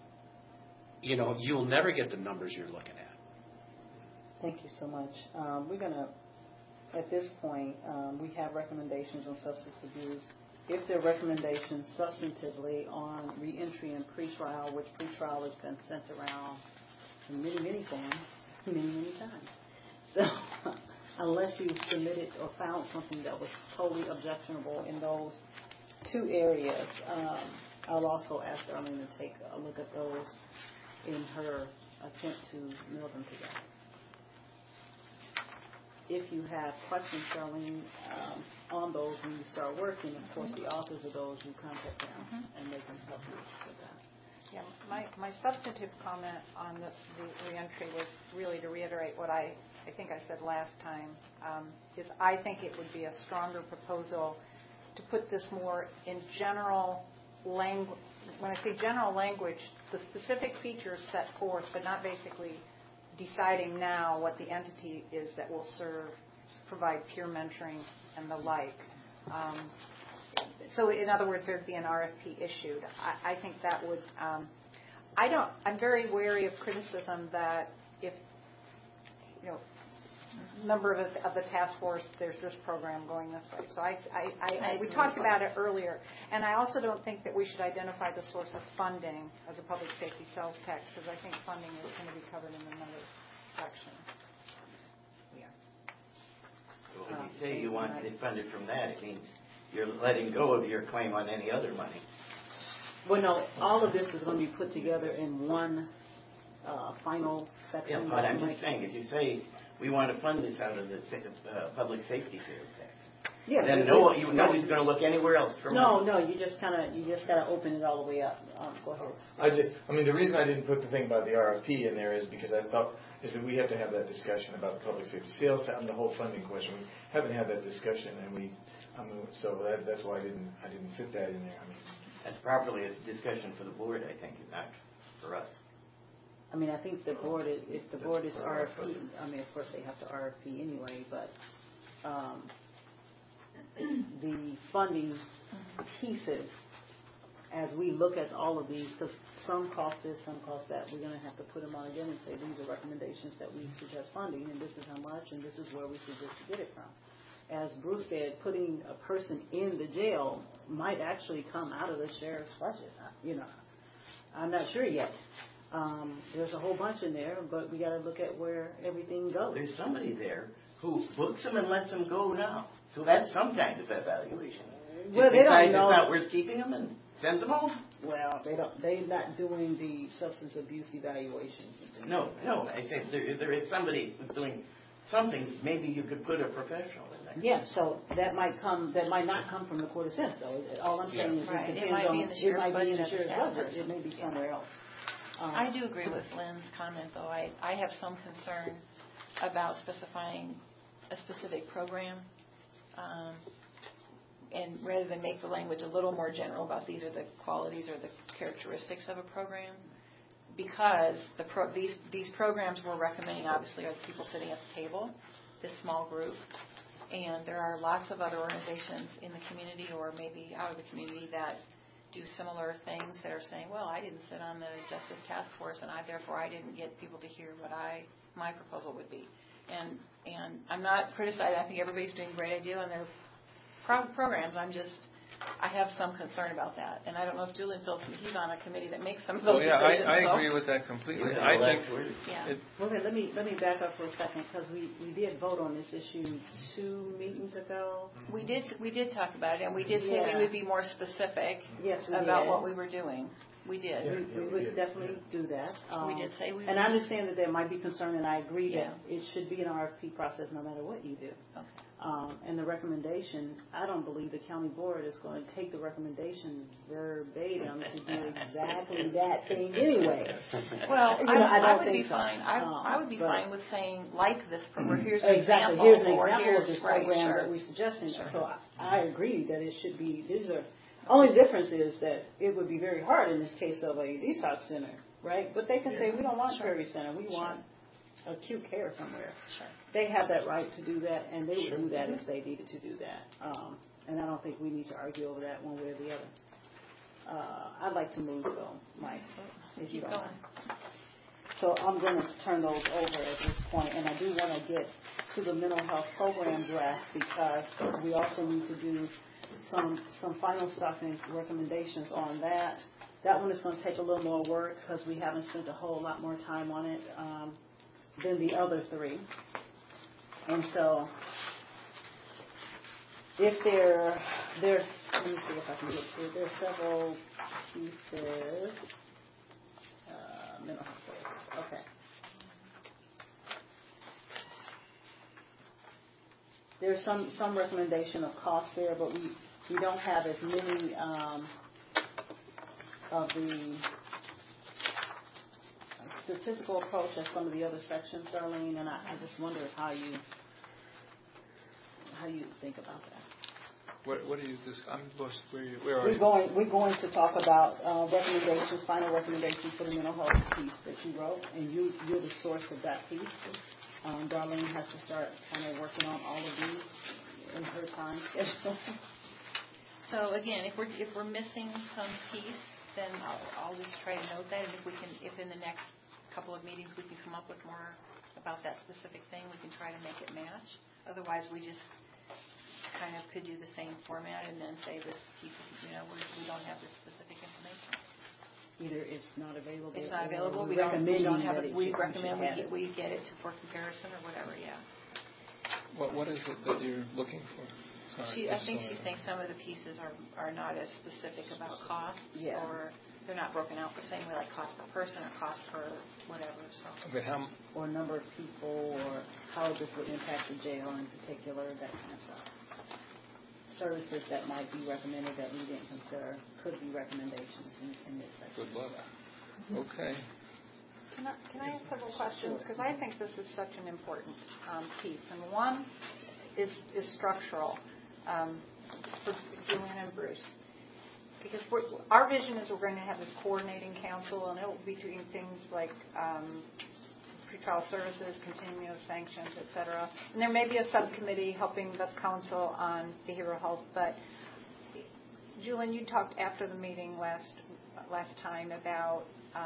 you'll never get the numbers you're looking at. Thank you so much. We're going to, at this point, we have recommendations on substance abuse. If there are recommendations substantively on reentry and pretrial, which pretrial has been sent around in many, many forms, many, many times. So unless you submitted or found something that was totally objectionable in those two areas, I'll also ask Darlene to take a look at those in her attempt to nail them together. if you have questions, Charlene, on those when you start working, of course, the authors of those, you contact them and they can help you with that. Yeah, my substantive comment on the reentry was really to reiterate what I think I said last time, is I think it would be a stronger proposal to put this more in general language. When I say general language, the specific features set forth, but not basically deciding now what the entity is that will provide peer mentoring and the like. So in other words, there'd be an RFP issued. I think that would, I'm very wary of criticism that if, member of the task force, there's this program going this way. So we talked about it earlier. And I also don't think that we should identify the source of funding as a public safety sales tax, because I think funding is going to be covered in another section. So when you say you want it funded from that, it means you're letting go of your claim on any other money. Well, no, all of this is going to be put together in one final section. Yeah, but I'm just saying, if you say we want to fund this out of the public safety sales tax, then nobody's going to look anywhere else for money. No, you just got to open it all the way up. Go ahead. The reason I didn't put the thing about the RFP in there is because I thought is that we have to have that discussion about the public safety sales tax and the whole funding question. We haven't had that discussion, and so that's why I didn't fit that in there. That's properly a discussion for the board, I think, not for us. I think the board, if the board is RFP, of course they have to RFP anyway, but the funding pieces, as we look at all of these, because some cost this, some cost that, we're going to have to put them on again and say these are recommendations that we suggest funding, and this is how much, and this is where we suggest to get it from. As Bruce said, putting a person in the jail might actually come out of the sheriff's budget. I'm not sure yet. There's a whole bunch in there, but we got to look at where everything goes. There's somebody there who books them and lets them go now. So that's some kind of evaluation. Well, they don't know. It's not worth keeping them and send them home. Well, they're not doing the substance abuse evaluations. No. I think there is somebody who's doing something. Maybe you could put a professional in there. Yeah, so that might not come from the Court of Sense, though. All I'm saying is it depends on. It might be in the sheriff's budget. It may be somewhere else. I do agree with Lynn's comment, though. I have some concern about specifying a specific program, and rather than make the language a little more general about these are the qualities or the characteristics of a program, because these programs we're recommending obviously are the people sitting at the table, this small group, and there are lots of other organizations in the community or maybe out of the community that do similar things that are saying, well, I didn't sit on the Justice Task Force, and therefore I didn't get people to hear what my proposal would be. And I'm not criticizing. I think everybody's doing a great idea in their programs. I have some concern about that, and I don't know if Julian feels he's on a committee that makes some of those decisions. I agree with that completely. I think. Well, let me back up for a second, because we did vote on this issue 2 meetings ago. We did talk about it, and we did say we would be more specific about what we were doing. We did. We would definitely do that. We did say we would. And I understand that there might be concern, and I agree that it should be an RFP process no matter what you do. Okay. And the recommendation, I don't believe the county board is going to take the recommendation verbatim to do exactly that thing anyway. Well, I would be fine. I would be fine with saying, like this program, here's an example. Here's an example of this program that we're suggesting. Sure. So I agree that it should be, only difference is that it would be very hard in this case of a detox center, right? But they can say, we don't want Prairie Center, we want acute care somewhere. Sure. They have that right to do that, and they would do that if they needed to do that. And I don't think we need to argue over that one way or the other. I'd like to move, though, Mike, if you don't mind. So I'm going to turn those over at this point, and I do want to get to the mental health program draft, because we also need to do some final stuff and recommendations on that. That one is going to take a little more work because we haven't spent a whole lot more time on it than the other 3. And so if there's, let me see if I can get to it. There's several pieces. Mental health services. Okay. there's some recommendation of cost there, but we don't have as many of the statistical approach as some of the other sections, Darlene, and I just wonder how you think about that. What do you just? I'm lost. Where are We're you? going to talk about recommendations, final recommendations for the mental health piece that you wrote, and you're the source of that piece. Darlene has to start kind of working on all of these in her time schedule. So again, if we're missing some piece, then I'll just try to note that, and if in the next couple of meetings we can come up with more about that specific thing, we can try to make it match. Otherwise, we just kind of could do the same format and then say this piece, we don't have this specific information. Either it's not available. It's not available. We don't have it. We recommend we get it for comparison or whatever. Yeah. What is it that you're looking for? Sorry, I think she's saying some of the pieces are not as specific about costs, or they're not broken out the same way, like cost per person or cost per whatever. So. But or number of people, or how this would impact the jail in particular, that kind of stuff. Services that might be recommended that we didn't consider could be recommendations in this section. Good luck. Okay. Can I ask several questions? Because I think this is such an important piece. And one is structural for Julian and Bruce. Because our vision is we're going to have this coordinating council, and it will be doing things like pretrial services, continuous sanctions, et cetera. And there may be a subcommittee helping the council on behavioral health. But, Julian, you talked after the meeting last time about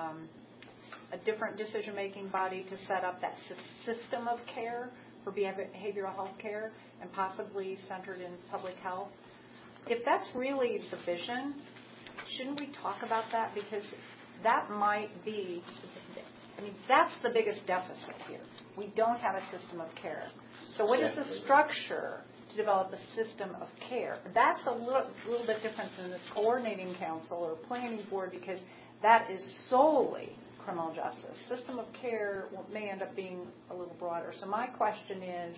a different decision-making body to set up that system of care for behavioral health care and possibly centered in public health. If that's really the vision, shouldn't we talk about that? Because that might be, that's the biggest deficit here. We don't have a system of care. So what is the structure to develop a system of care? That's a little bit different than this coordinating council or planning board, because that is solely criminal justice. System of care may end up being a little broader. So my question is,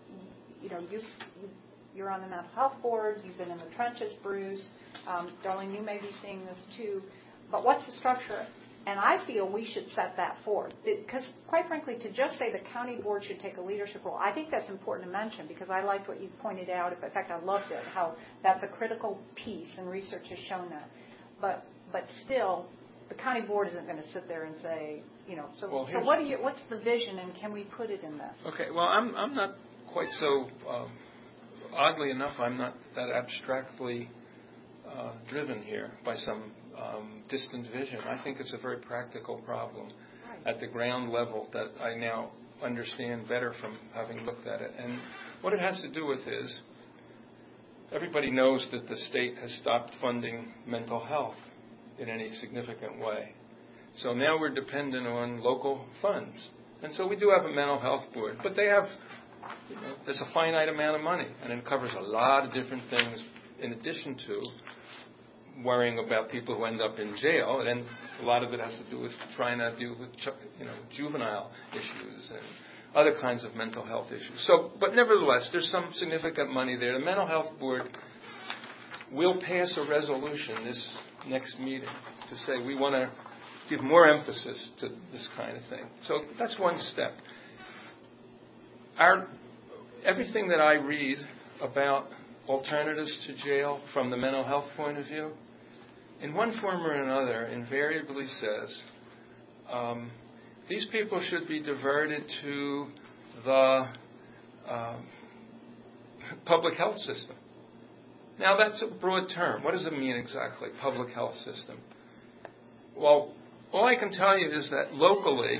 you're on the mental health board, you've been in the trenches, Bruce. Darlene, you may be seeing this too. But what's the structure? And I feel we should set that forth. Because, quite frankly, to just say the county board should take a leadership role, I think that's important to mention, because I liked what you pointed out. In fact, I loved it, how that's a critical piece, and research has shown that. But still, the county board isn't going to sit there and say, so what's the vision, and can we put it in this? Okay, well, I'm not quite so, oddly enough, I'm not that abstractly driven here by some distant vision. I think it's a very practical problem at the ground level that I now understand better from having looked at it. And what it has to do with is, everybody knows that the state has stopped funding mental health in any significant way. So now we're dependent on local funds. And so we do have a mental health board, but they have, there's a finite amount of money, and it covers a lot of different things in addition to worrying about people who end up in jail, and a lot of it has to do with trying to deal with juvenile issues and other kinds of mental health issues. So, but nevertheless, there's some significant money there. The Mental Health Board will pass a resolution this next meeting to say we want to give more emphasis to this kind of thing. So that's one step. Everything that I read about alternatives to jail from the mental health point of view, in one form or another, invariably says these people should be diverted to the public health system. Now, that's a broad term. What does it mean exactly, public health system? Well, all I can tell you is that locally,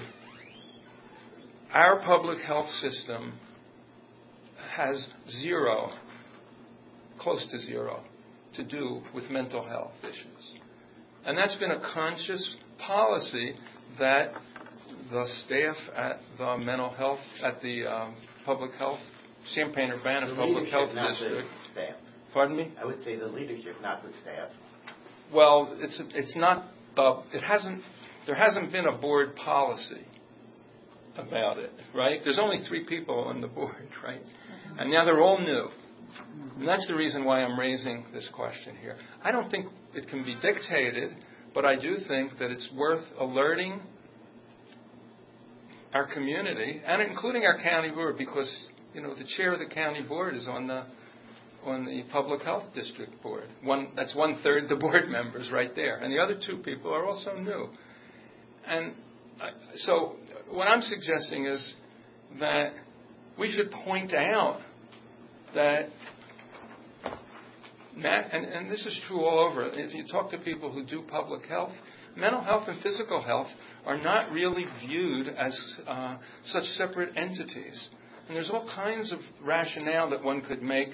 our public health system has zero, close to zero, to do with mental health issues. And that's been a conscious policy that the staff at the mental health, at the public health, Champaign-Urbana Public Health District. Staff. Pardon me? I would say the leadership, not the staff. Well, it's not. There hasn't been a board policy. about it, right? There's only 3 people on the board, right? And now they're all new. And that's the reason why I'm raising this question here. I don't think it can be dictated, but I do think that it's worth alerting our community, and including our county board, because, the chair of the county board is on the public health district board. That's 1/3 the board members right there. And the other 2 people are also new. And so what I'm suggesting is that we should point out that, and this is true all over, if you talk to people who do public health, mental health and physical health are not really viewed as such separate entities. And there's all kinds of rationale that one could make.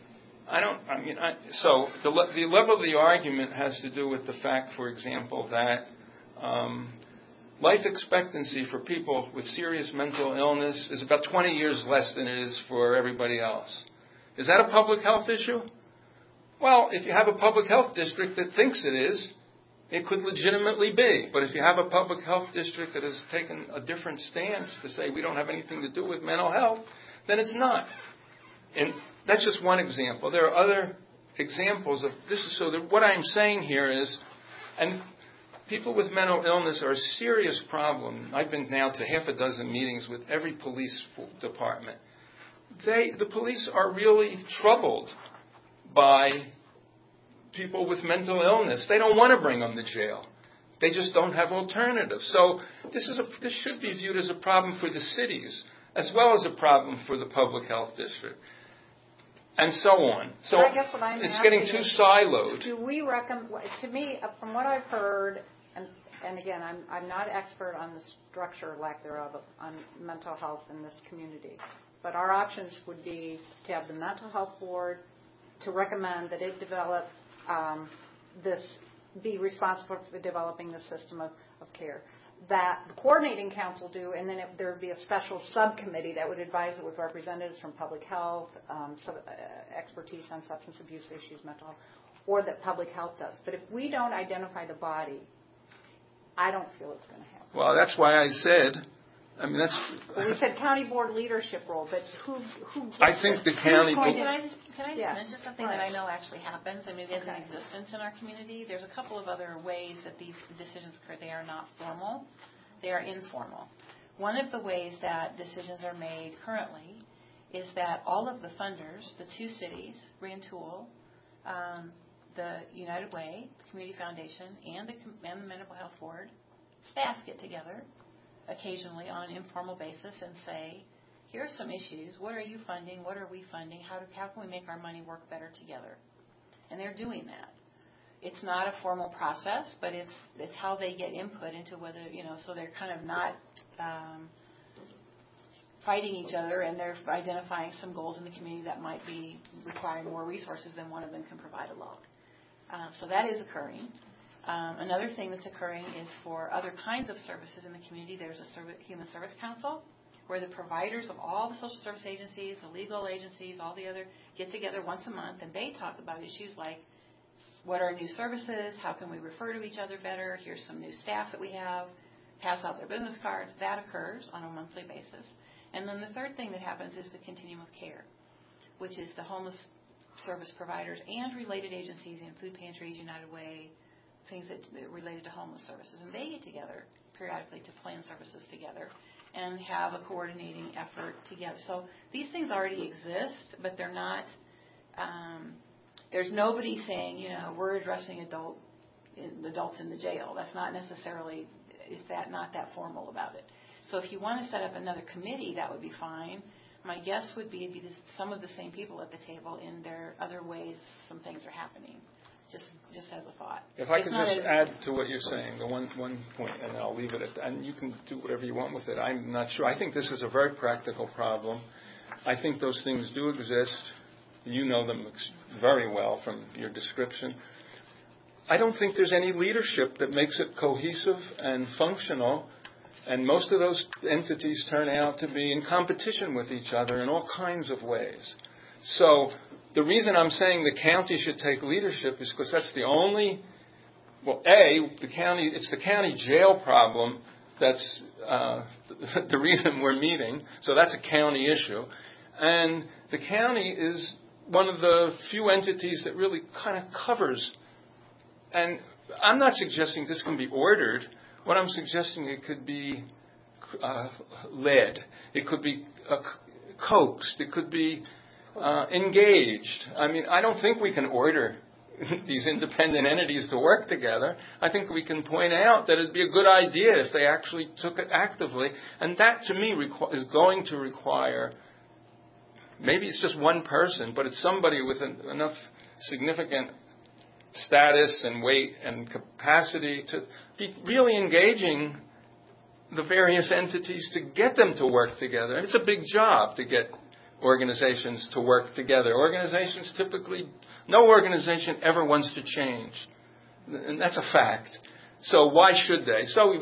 So the level of the argument has to do with the fact, for example, that life expectancy for people with serious mental illness is about 20 years less than it is for everybody else. Is that a public health issue? Well, if you have a public health district that thinks it is, it could legitimately be. But if you have a public health district that has taken a different stance to say we don't have anything to do with mental health, then it's not. And that's just one example. There are other examples of this. What I'm saying here is, and people with mental illness are a serious problem. I've been now to 6 meetings with every police department. The police are really troubled by people with mental illness. They don't want to bring them to jail. They just don't have alternatives. So this should be viewed as a problem for the cities as well as a problem for the public health district, and so on. So I guess what I'm it's getting too siloed. Do we recommend? To me, from what I've heard, and again, I'm not expert on the structure or lack thereof on mental health in this community, but our options would be to have the mental health board to recommend that it develop be responsible for developing the system of care. That the coordinating council do, and then there would be a special subcommittee that would advise it with representatives from public health, expertise on substance abuse issues, mental health, or that public health does. But if we don't identify the body, I don't feel it's going to happen. Well, that's why I said, we said county board leadership role, but who I think the county board. Can I just mention something that I know actually happens? It is in existence in our community. There's a couple of other ways that these decisions occur. They are not formal. They are informal. One of the ways that decisions are made currently is that all of the funders, the 2 cities, Rantoul, the United Way, the Community Foundation, and the Mental Health Board, staff get together occasionally on an informal basis and say, here's some issues. What are you funding? What are we funding? How can we make our money work better together? And they're doing that. It's not a formal process, but it's how they get input into whether, so they're kind of not fighting each other, and they're identifying some goals in the community that might be requiring more resources than one of them can provide alone. So that is occurring. Another thing that's occurring is for other kinds of services in the community, there's a Human Service Council where the providers of all the social service agencies, the legal agencies, all the other get together once a month, and they talk about issues like what are new services, how can we refer to each other better, here's some new staff that we have, pass out their business cards. That occurs on a monthly basis. And then the third thing that happens is the continuum of care, which is the homeless service providers and related agencies in food pantries, United Way, things that related to homeless services. And they get together periodically to plan services together and have a coordinating effort together. So these things already exist, but they're not, there's nobody saying, we're addressing adults in the jail. That's not necessarily, not that formal about it. So if you want to set up another committee, that would be fine. My guess would be it'd be some of the same people at the table in their other ways some things are happening. Just as a thought. If I could just add to what you're saying, the one point, and I'll leave it at that, and you can do whatever you want with it. I'm not sure. I think this is a very practical problem. I think those things do exist. You know them very well from your description. I don't think there's any leadership that makes it cohesive and functional, and most of those entities turn out to be in competition with each other in all kinds of ways. So the reason I'm saying the county should take leadership is because that's the only, it's the county jail problem That's the reason we're meeting. So that's a county issue. And the county is one of the few entities that really kind of covers. And I'm not suggesting this can be ordered. What I'm suggesting, it could be led. It could be coaxed. It could be engaged. I mean, I don't think we can order these independent entities to work together. I think we can point out that it'd be a good idea if they actually took it actively. And that, to me, is going to require, maybe it's just one person, but it's somebody with enough significant status and weight and capacity to be really engaging the various entities to get them to work together. It's a big job to get organizations to work together. Organizations typically, no organization ever wants to change, and that's a fact. So why should they?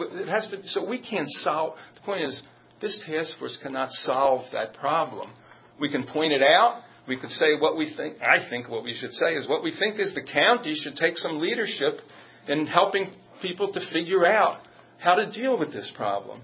So we can't solve. The point is, this task force cannot solve that problem. We can point it out. We could say what we think. I think what we should say is what we think is the county should take some leadership in helping people to figure out how to deal with this problem.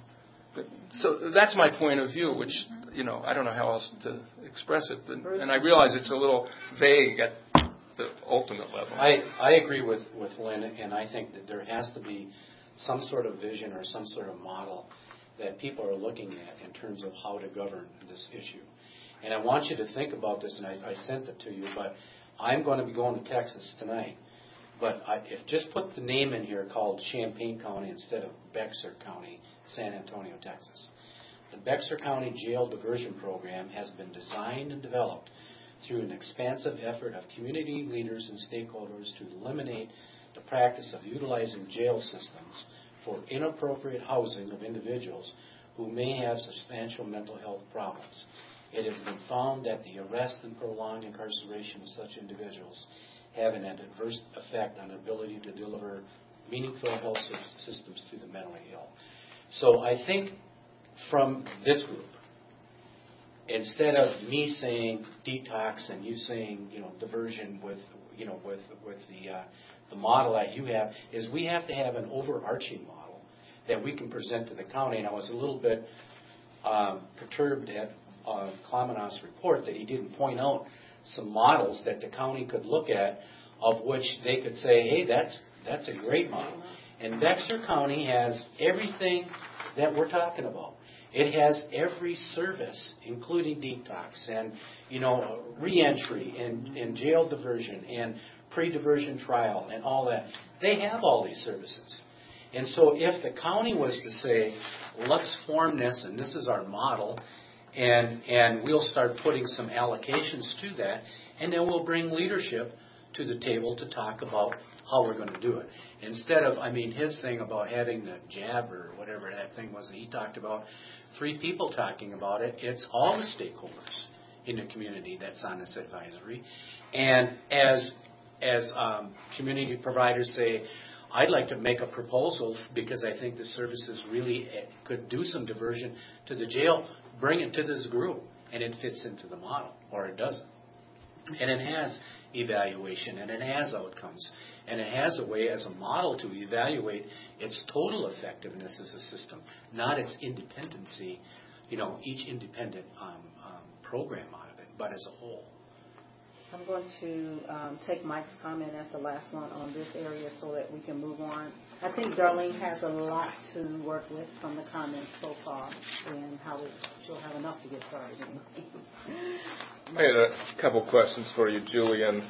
So that's my point of view, which, I don't know how else to express it. And I realize it's a little vague at the ultimate level. I agree with Lynn, and I think that there has to be some sort of vision or some sort of model that people are looking at in terms of how to govern this issue. And I want you to think about this, and I sent it to you, but I'm going to be going to Texas tonight. But if just put the name in here called Champaign County instead of Bexar County, San Antonio, Texas. The Bexar County Jail Diversion Program has been designed and developed through an expansive effort of community leaders and stakeholders to eliminate the practice of utilizing jail systems for inappropriate housing of individuals who may have substantial mental health problems. It has been found that the arrest and prolonged incarceration of such individuals have an adverse effect on their ability to deliver meaningful health systems to the mentally ill. So I think from this group, instead of me saying detox and you saying diversion with the model that you have, is we have to have an overarching model that we can present to the county. And I was a little bit perturbed at Klamenov's report that he didn't point out some models that the county could look at, of which they could say, hey, that's a great model. And Bexar County has everything that we're talking about. It has every service, including detox and reentry and jail diversion and pre-diversion trial and all that. They have all these services. And so if the county was to say, let's form this, and this is our model, and we'll start putting some allocations to that, and then we'll bring leadership to the table to talk about how we're going to do it. Instead of, his thing about having the jab or whatever that thing was that he talked about, 3 people talking about it, it's all the stakeholders in the community that's on this advisory. And as community providers say, I'd like to make a proposal because I think the services really could do some diversion to the jail, bring it to this group, and it fits into the model, or it doesn't. And it has evaluation, and it has outcomes, and it has a way as a model to evaluate its total effectiveness as a system, not its independency, each independent program out of it, but as a whole. I'm going to take Mike's comment as the last one on this area so that we can move on. I think Darlene has a lot to work with from the comments so far, and she'll have enough to get started anyway. I had a couple questions for you, Julian.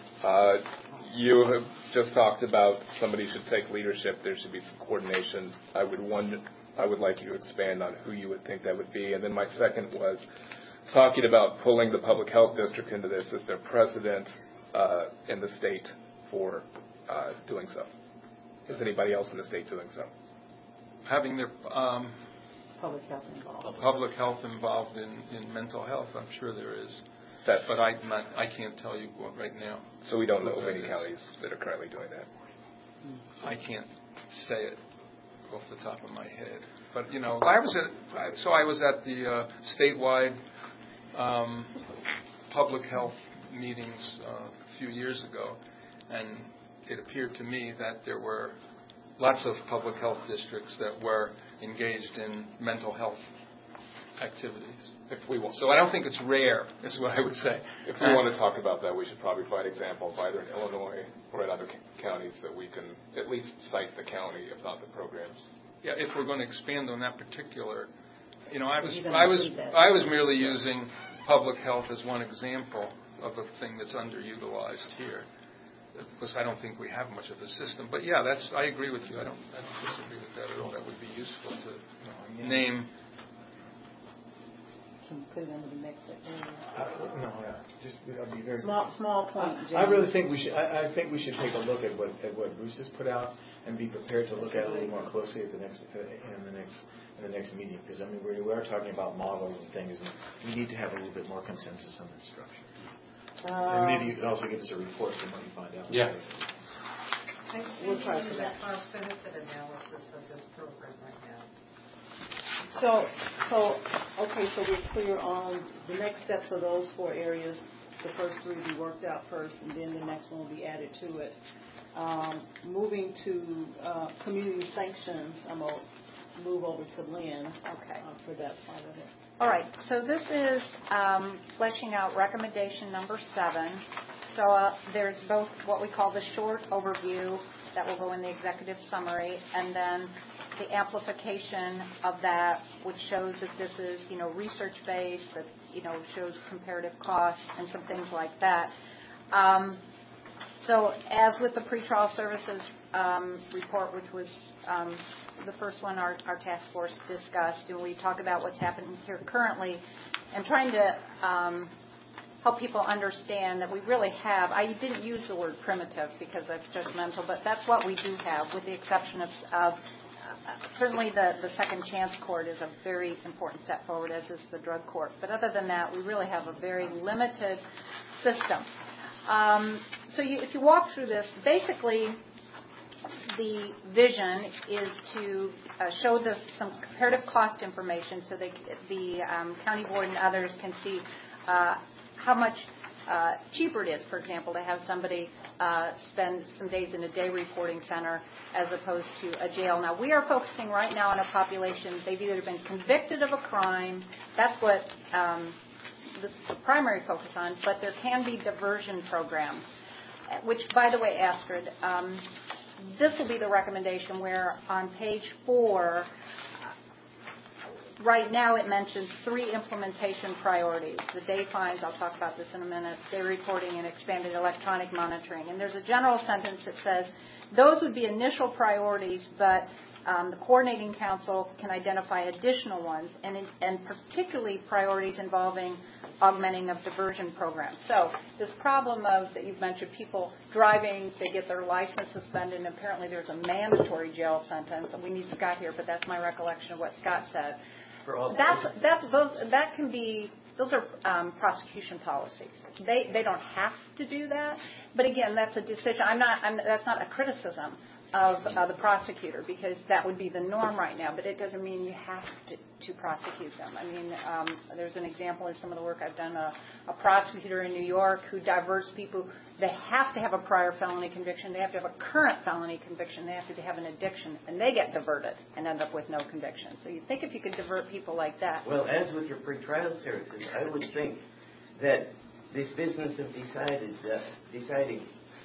You have just talked about somebody should take leadership. There should be some coordination. I would like you to expand on who you would think that would be. And then my second was talking about pulling the public health district into this. Is there precedent in the state for doing so? Is anybody else in the state doing so? Having their Public health involved. Public health involved in mental health, I'm sure there is. But I can't tell you right now. So we don't know of any counties that are currently doing that. I can't say it off the top of my head. But I was at the statewide public health meetings a few years ago, and it appeared to me that there were lots of public health districts that were engaged in mental health activities. So I don't think it's rare, is what I would say. If we want to talk about that, we should probably find examples either in Illinois or in other counties that we can at least cite the county, if not the programs. Yeah, if we're going to expand on that particular, I was merely using public health as one example of a thing that's underutilized here, because I don't think we have much of a system. But yeah, I agree with you. I don't disagree with that at all. That would be useful to name. Can put it under the next area. I'll be very small point. I really think we should. I think we should take a look at what Bruce has put out and be prepared to look at it a little more closely at the next meeting, because we are talking about models and things, and we need to have a little bit more consensus on that structure. And maybe you can also give us a report from what you find out. Yeah. We'll try for that. Benefit analysis of this program right now. So we're clear on the next steps of those 4 areas. The first 3 will be worked out first, and then the next one will be added to it. Moving to community sanctions, I'm going to move over to Lynn for that part of it. All right. So this is fleshing out recommendation number 7. So there's both what we call the short overview that will go in the executive summary, and then the amplification of that, which shows that this is, research-based, that, shows comparative costs and some things like that. So as with the pretrial services report, which was the first one our task force discussed, and we talk about what's happening here currently, and trying to help people understand that we really have, I didn't use the word primitive because that's judgmental, but that's what we do have, with the exception of certainly the second chance court is a very important step forward, as is the drug court. But other than that, we really have a very limited system. So if you walk through this, basically the vision is to show some comparative cost information so the county board and others can see how much cheaper it is, for example, to have somebody spend some days in a day reporting center as opposed to a jail. Now, we are focusing right now on a population, they've either been convicted of a crime, that's what this is the primary focus on, but there can be diversion programs, which, by the way, Astrid, this will be the recommendation where on page 4, right now it mentions 3 implementation priorities. The day fines, I'll talk about this in a minute, day reporting and expanded electronic monitoring. And there's a general sentence that says those would be initial priorities, but the coordinating council can identify additional ones, and particularly priorities involving augmenting of diversion programs. So this problem of that you've mentioned, people driving, they get their license suspended, and apparently there's a mandatory jail sentence. And we need Scott here, but that's my recollection of what Scott said. Those are prosecution policies. They don't have to do that, but again, that's a decision. That's not a criticism of the prosecutor, because that would be the norm right now, but it doesn't mean you have to prosecute them. I mean, there's an example in some of the work I've done, a prosecutor in New York who diverts people. They have to have a prior felony conviction. They have to have a current felony conviction. They have to have an addiction, and they get diverted and end up with no conviction. So you think if you could divert people like that. Well, as with your pretrial services, I would think that this business of deciding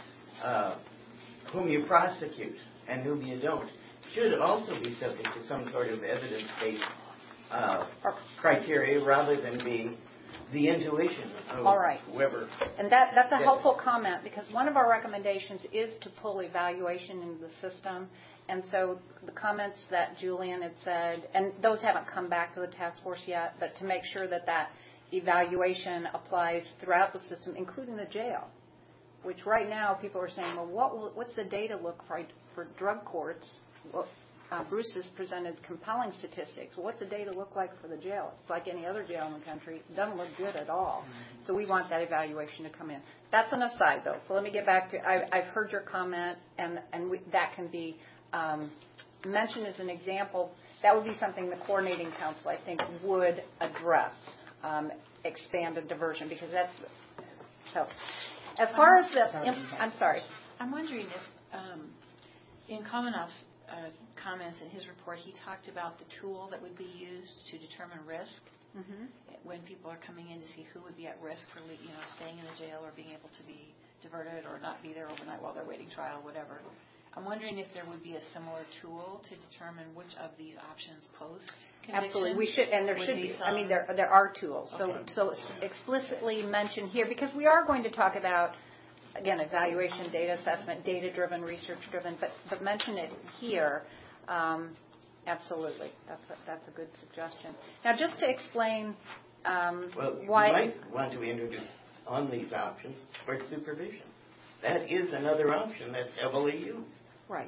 whom you prosecute and whom you don't should also be subject to some sort of evidence-based criteria rather than be the intuition of whoever. And that's a helpful comment, because one of our recommendations is to pull evaluation into the system. And so the comments that Julian had said, and those haven't come back to the task force yet, but to make sure that evaluation applies throughout the system, including the jail, which right now people are saying, well, what's the data look for drug courts? Well, Bruce has presented compelling statistics. Well, what's the data look like for the jail? It's like any other jail in the country. It doesn't look good at all. So we want that evaluation to come in. That's an aside, though. So let me get back to, I've heard your comment, and that can be mentioned as an example. That would be something the coordinating council, I think, would address, expanded diversion, because that's, so. As far as the, I'm sorry. I'm wondering if in Commonwealth's comments in his report, he talked about the tool that would be used to determine risk when people are coming in to see who would be at risk for staying in the jail or being able to be diverted or not be there overnight while they're waiting trial, whatever. I'm wondering if there would be a similar tool to determine which of these options post conviction. Absolutely, we should, and there should be. I mean, there are tools. Okay. So it's explicitly mentioned here because we are going to talk about, again, evaluation, data assessment, data-driven, research-driven, but mention it here. Absolutely, that's a good suggestion. Now, just to explain why you might want to introduce on these options court supervision. That is another option that's heavily used. Right.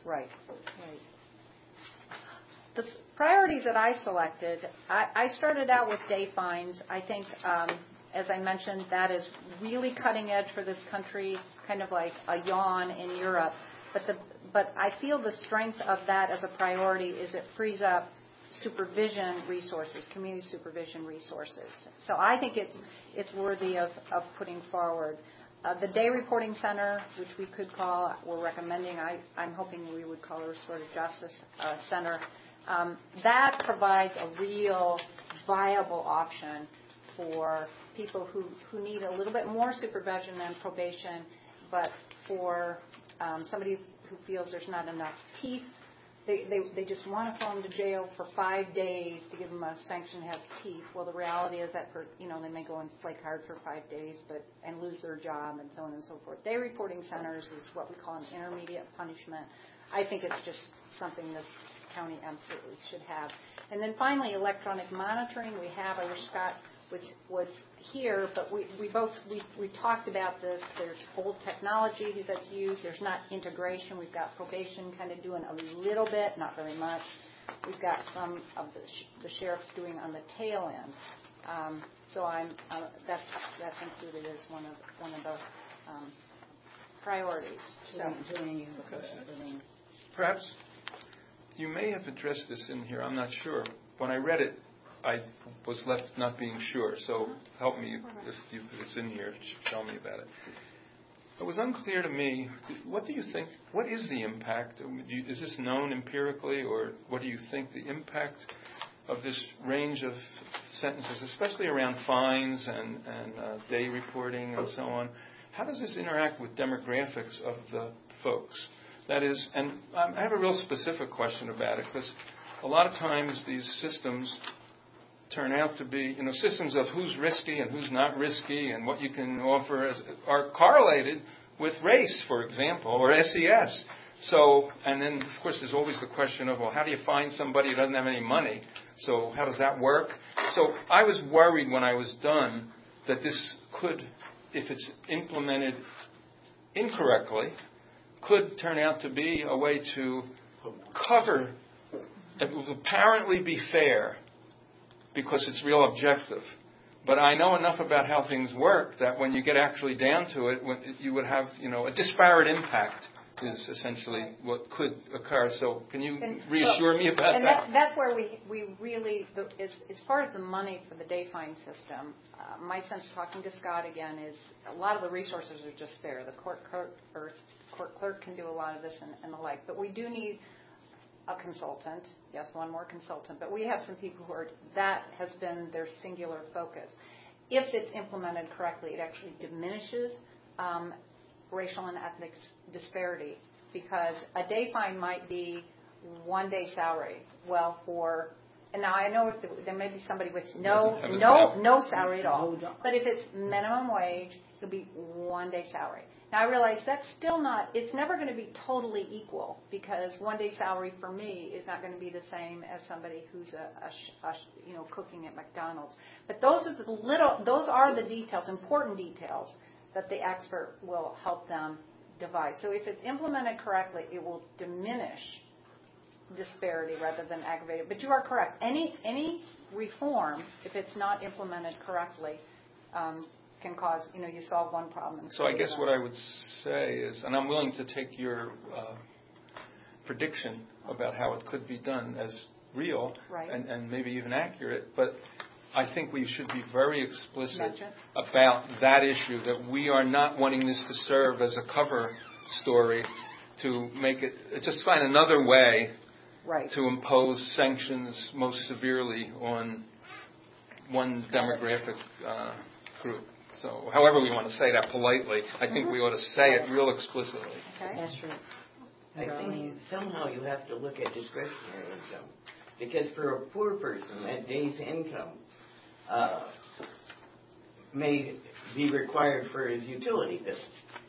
The priorities that I selected, I started out with day fines. I think, as I mentioned, that is really cutting edge for this country, kind of like a yawn in Europe. But I feel the strength of that as a priority is it frees up supervision resources, community supervision resources. So I think it's worthy of putting forward. The day reporting center, which we could call, we're recommending, I'm hoping we would call a restorative justice center, that provides a real viable option for people who need a little bit more supervision than probation, but for somebody who feels there's not enough teeth, they just want to throw them to jail for 5 days to give them a sanction that has teeth. Well, the reality is that they may go and flake hard for 5 days, and lose their job and so on and so forth. Day reporting centers is what we call an intermediate punishment. I think it's just something this county absolutely should have. And then finally, electronic monitoring. I wish Scott was here, but we talked about this. There's old technology that's used. There's not integration. We've got probation kind of doing a little bit, not very much. We've got some of the sheriffs doing on the tail end. So that's included as one of the priorities. So, perhaps you may have addressed this in here. I'm not sure. When I read it, I was left not being sure, so help me if it's in here. Tell me about it. It was unclear to me. What do you think? What is the impact? Is this known empirically, or what do you think the impact of this range of sentences, especially around fines and day reporting and so on? How does this interact with demographics of the folks? That is, and I have a real specific question about it, because a lot of times these systems turn out to be, systems of who's risky and who's not risky and what you can offer are correlated with race, for example, or SES. So, and then, of course, there's always the question of, well, how do you find somebody who doesn't have any money? So how does that work? So I was worried when I was done that this could, if it's implemented incorrectly, could turn out to be a way to cover, it will apparently be fair, because it's real objective. But I know enough about how things work that when you get actually down to it, you would have, a disparate impact is essentially what could occur. So can you reassure me about that? And that's where we really, as far as the money for the day fine system, my sense talking to Scott again is a lot of the resources are just there. The court clerk can do a lot of this and the like. But we do need a consultant, yes, one more consultant, but we have some people that has been their singular focus. If it's implemented correctly, it actually diminishes racial and ethnic disparity, because a day fine might be 1 day salary. Well, and now I know there may be somebody with no salary at all, but if it's minimum wage, it'll be 1 day salary. Now, I realize that's still it's never going to be totally equal, because 1 day salary for me is not going to be the same as somebody who's cooking at McDonald's. But those are the details, important details, that the expert will help them divide. So if it's implemented correctly, it will diminish disparity rather than aggravate it. But you are correct. Any reform, if it's not implemented correctly, can cause, you solve one problem. So I guess what I would say is, and I'm willing to take your prediction about how it could be done as real, right, and maybe even accurate, but I think we should be very explicit about that issue, that we are not wanting this to serve as a cover story to make it, just find another way Right. to impose sanctions most severely on one demographic group. So however we want to say that politely, I think we ought to say it real explicitly. Okay. That's true. I think somehow you have to look at discretionary income. Because for a poor person, that day's income may be required for his utility bill.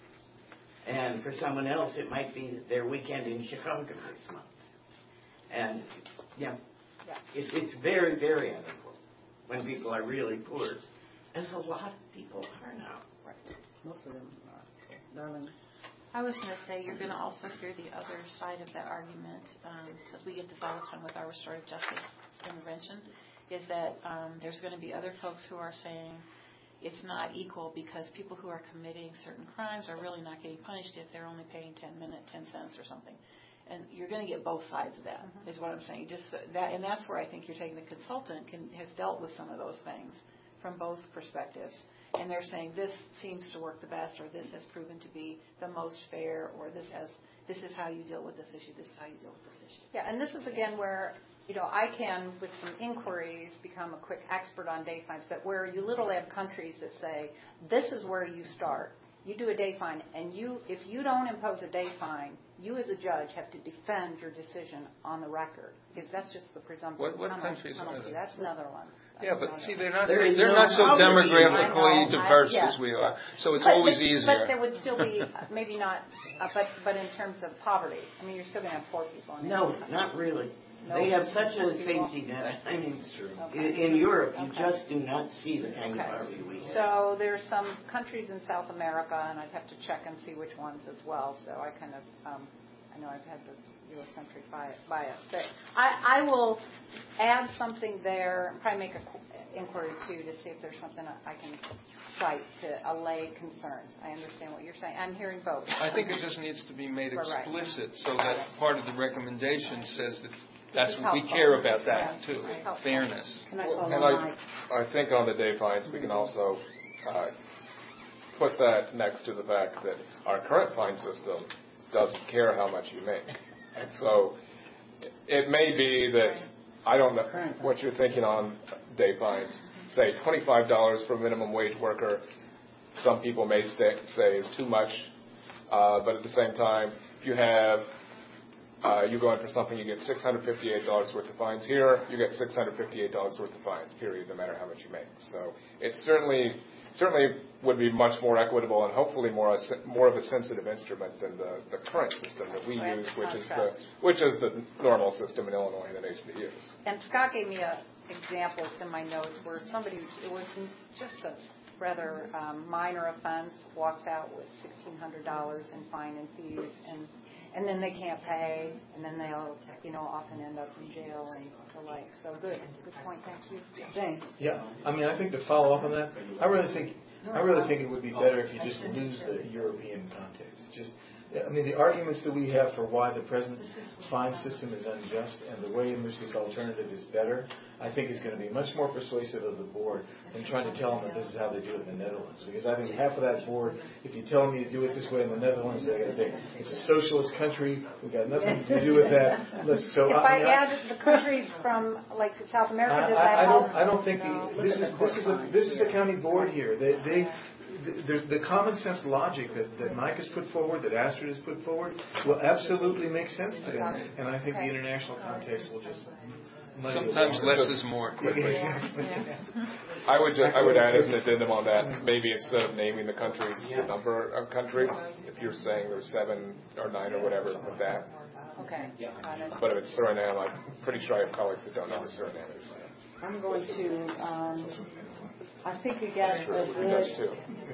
And for someone else, it might be their weekend in Chicago this month. And, it's very, very unequal when people are really poor, as a lot of people are now. Right. Most of them are. Darling. I was going to say, you're going to also hear the other side of that argument, as we get this all the time with our restorative justice intervention, is that there's going to be other folks who are saying it's not equal because people who are committing certain crimes are really not getting punished if they're only paying 10 cents or something. And you're going to get both sides of that, is what I'm saying. Just that, and that's where I think you're taking the consultant has dealt with some of those things from both perspectives. And they're saying this seems to work the best, or this has proven to be the most fair, or this is how you deal with this issue, this is how you deal with this issue. Yeah, and this is again where, I can, with some inquiries, become a quick expert on day fines, but where you literally have countries that say, this is where you start. You do a day fine, and if you don't impose a day fine, you as a judge have to defend your decision on the record, because that's just the presumptive What countries are they? That's Netherlands. Yeah, but see, they're not no so poverty. demographically diverse as we are, so it's always easier. But there would still be, maybe not, but in terms of poverty, you're still going to have poor people. No, not really. No, they have such a safety net. I mean, in Europe, you just do not see the kind of poverty we have. So there's some countries in South America, and I'd have to check and see which ones as well. So I kind of, I know I've had this U.S.-centric bias. But I will add something there, and probably make an inquiry, too, to see if there's something I can cite to allay concerns. I understand what you're saying. I'm hearing both. I think it just needs to be made Right. explicit so that part of the recommendation says that that's what we care about that, too, fairness. Can I call And on Mike? I think on the day fines, we can also put that next to the fact that our current fine system doesn't care how much you make. And so it may be that, I don't know what you're thinking on day fines, say $25 for a minimum wage worker, some people may say is too much, but at the same time, if you have you go in for something, you get $658 worth of fines. Here, you get $658 worth of fines, period, no matter how much you make. So it certainly would be much more equitable and hopefully more of a sensitive instrument than the current system that we use, which is the normal system in Illinois and the nation to use. And Scott gave me an example in my notes where it was just a rather minor offense, walks out with $1,600 in fine and fees, and then they can't pay, and then they'll, often end up in jail and the like. So good point. Thank you, James. Yeah, I think to follow up on that, I really think it would be better if you just lose the European context. The arguments that we have for why the present fine system is unjust and the way in which this alternative is better, I think is going to be much more persuasive of the board than trying to tell them that this is how they do it in the Netherlands. Because I think half of that board, if you tell them you do it this way in the Netherlands, they're going to think it's a socialist country. We've got nothing to do with that. If I add the countries from like South America, does that help? I don't think this is the county board here. There's the common sense logic that Mike has put forward, that Astrid has put forward, will absolutely make sense to them. And I think the international context will just sometimes less is more. Exactly. I would add as an addendum on that, maybe instead of naming the countries, the number of countries, if you're saying there's 7 or 9 or whatever, put that. Okay. Got it. But if it's Suriname, I'm pretty sure I have colleagues that don't know what Suriname is. I'm going to, I think we got a good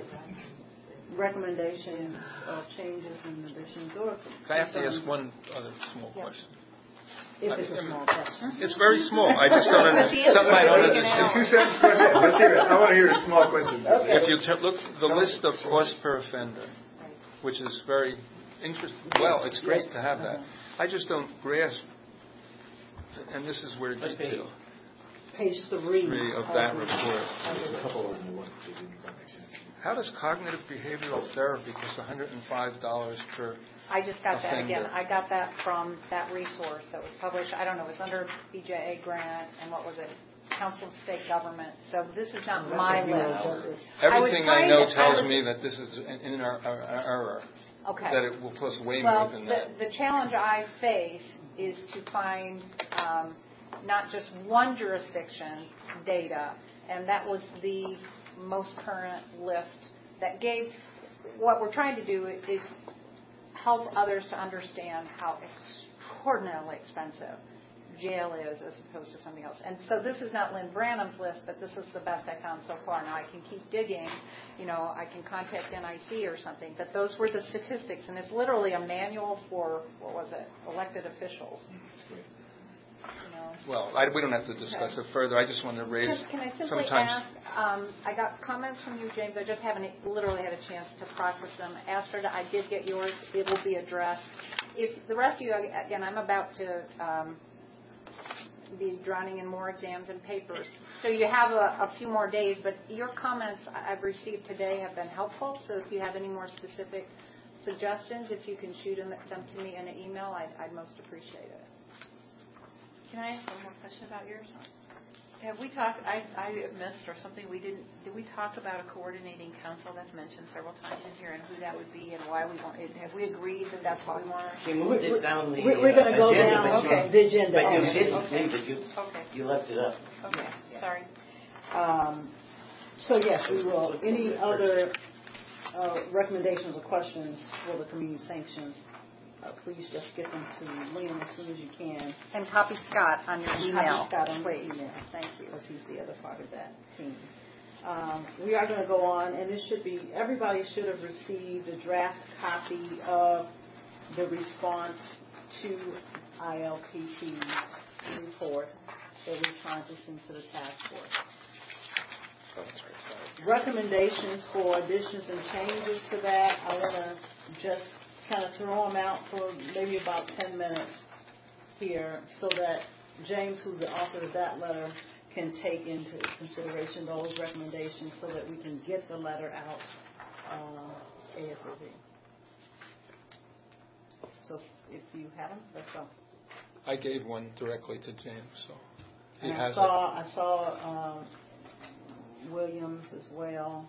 recommendations of changes and additions. Or I have to ask one other small question. If it's a small question. It's very small. I just don't understand. Something I don't understand. 2-sentence question. Let's hear it. I want to hear a small question. Okay. If you look the list of cost per offender, which is very interesting. Well, it's great to have that. I just don't grasp, and this is where detail. Page 3 of that report. How does cognitive behavioral therapy cost $105 per I just got that offender. again. I got that from that resource that was published. I don't know. It was under BJA grant, and what was it? Council of State Government. So this is not my list. Everything I know tells me that this is in our error. Okay. That it will plus way Well, more than that. the challenge I face is to find not just one jurisdiction data, and that was the most current list that gave. What we're trying to do is help others to understand how extraordinarily expensive jail is as opposed to something else. And so this is not Lynn Branham's list, but this is the best I found so far. Now I can keep digging. I can contact NIC or something. But those were the statistics, and it's literally a manual for, elected officials. That's great. Well, we don't have to discuss it further. I just want to raise. Can I simply ask? I got comments from you, James. I just haven't literally had a chance to process them. Astrid, I did get yours. It will be addressed. If the rest of you, again, I'm about to be drowning in more exams and papers. So you have a few more days, but your comments I've received today have been helpful. So if you have any more specific suggestions, if you can shoot them to me in an email, I'd most appreciate it. Can I ask one more question about yours? Have we talked, I missed or something we did we talk about a coordinating council that's mentioned several times in here and who that would be and why we want it? Have we agreed that that's what we want? She moved it down the We're going to go agenda, down but the agenda. But you Okay. didn't, you left it up. Okay, sorry. So yes, we will. Any other recommendations or questions for the community sanctions? Please just get them to Lynn as soon as you can. And copy Scott on your email. Copy Scott on please. your email. Thank you. Because he's the other part of that team. We are going to go on, and everybody should have received a draft copy of the response to ILPT's report that we're trying to send to the task force. Oh, that's great. Recommendations for additions and changes to that, I want to just kind of throw them out for maybe about 10 minutes here so that James, who's the author of that letter, can take into consideration those recommendations so that we can get the letter out ASAP. So if you have them, let's go. I gave one directly to James, so he and has I saw Williams as well.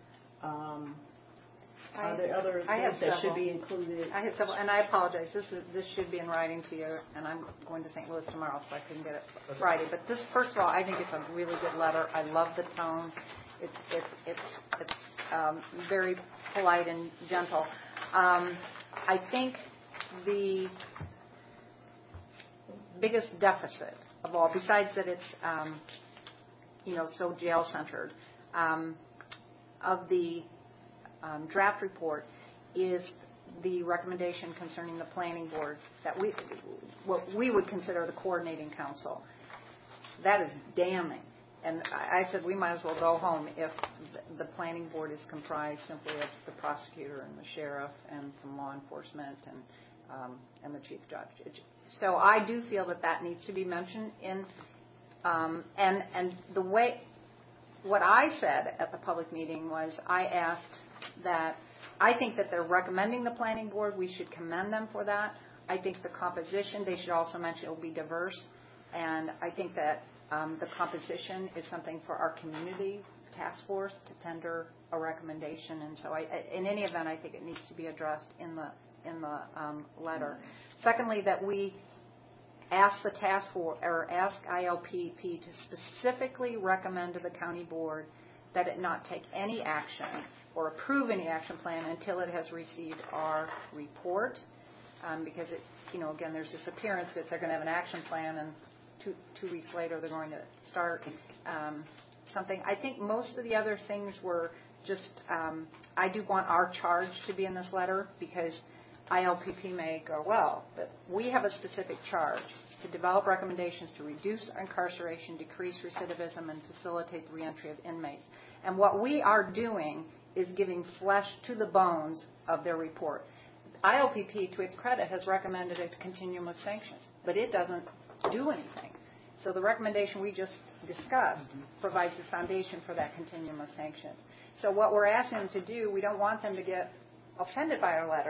Are there other things that should be included? I have several, and I apologize. This should be in writing to you, and I'm going to St. Louis tomorrow, so I couldn't get it Friday. But this, first of all, I think it's a really good letter. I love the tone. It's very polite and gentle. I think the biggest deficit of all, besides that it's so jail centered, of the draft report is the recommendation concerning the planning board that what we would consider the coordinating council. That is damning. And I said we might as well go home if the planning board is comprised simply of the prosecutor and the sheriff and some law enforcement and the chief judge. So I do feel that needs to be mentioned in and the way. What I said at the public meeting was I asked that I think that they're recommending the planning board. We should commend them for that. I think the composition, they should also mention it will be diverse. And I think that the composition is something for our community task force to tender a recommendation. And so in any event, I think it needs to be addressed in the letter. Secondly, that we ask the task force or ask ILPP to specifically recommend to the county board that it not take any action or approve any action plan until it has received our report, because it's again there's this appearance that they're going to have an action plan and two weeks later they're going to start something. I think most of the other things were just I do want our charge to be in this letter because ILPP may go, well, but we have a specific charge to develop recommendations to reduce incarceration, decrease recidivism, and facilitate the reentry of inmates. And what we are doing is giving flesh to the bones of their report. ILPP, to its credit, has recommended a continuum of sanctions, but it doesn't do anything. So the recommendation we just discussed provides the foundation for that continuum of sanctions. So what we're asking them to do, we don't want them to get offended by our letter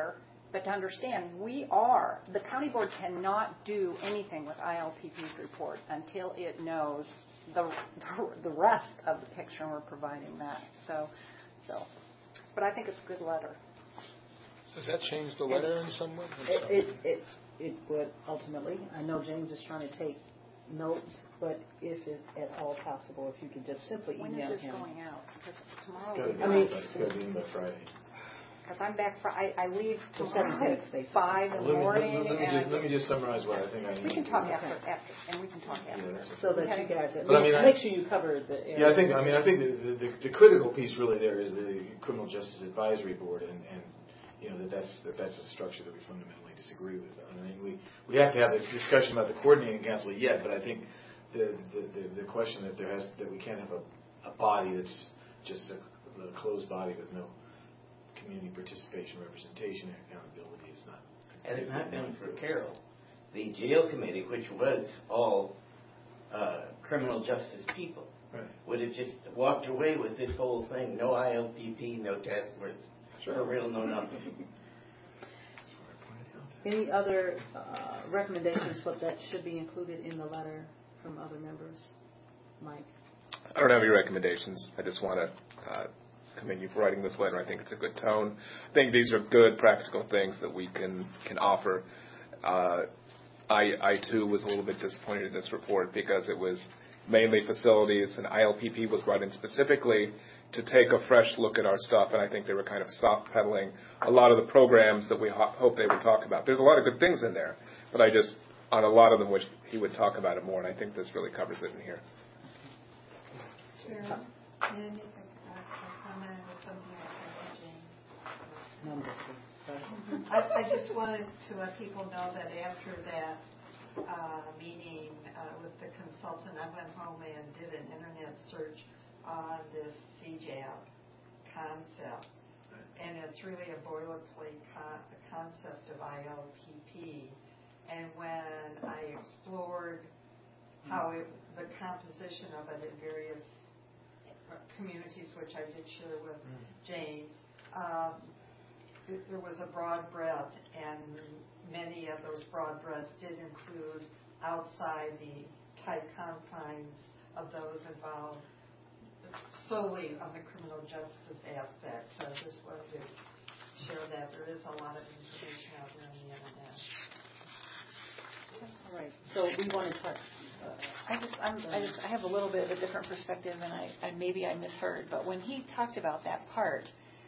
But to understand, the county board cannot do anything with ILPP's report until it knows the rest of the picture, and we're providing that. But I think it's a good letter. Does that change the letter in some way? It would ultimately. I know James is trying to take notes, but if it at all possible, if you could just simply email him. When is this going out? Because tomorrow. It's got to be in by Friday. Because I'm back. I leave The tomorrow 17th, basically. 5 in the morning. Let me just summarize what I think I need. We can talk after, and we can talk after. So that you guys make sure you cover the area. Yeah, I think the critical piece really there is the Criminal Justice Advisory Board, and that's a structure that we fundamentally disagree with. I mean, we have to have a discussion about the coordinating council yet, but I think the question that we can't have a body that's just a closed body with no community participation, representation, and accountability is not. Had it not been for Carol, the jail committee, which was all criminal justice people, would have just walked away with this whole thing. No ILPP, no task force, for real, no nothing. Any other recommendations that should be included in the letter from other members? Mike? I don't have any recommendations. I just want to commend you for writing this letter. I think it's a good tone. I think these are good, practical things that we can offer. I too was a little bit disappointed in this report because it was mainly facilities, and ILPP was brought in specifically to take a fresh look at our stuff, and I think they were kind of soft-pedaling a lot of the programs that we hope they would talk about. There's a lot of good things in there, but I just, on a lot of them, wish he would talk about it more, and I think this really covers it in here. Sharon, can I make a comment or something like that, James? I just wanted to let people know that after that meeting with the consultant, I went home and did an internet search on this CJAP concept. And it's really a boilerplate concept of ILPP. And when I explored how the composition of it in various communities, which I did share with James, there was a broad breadth, and many of those broad breadths did include outside the tight confines of those involved solely on the criminal justice aspect. So I just wanted to share that there is a lot of information out there on the internet. All right. So we want to talk. I have a little bit of a different perspective, and maybe I misheard. But when he talked about that part,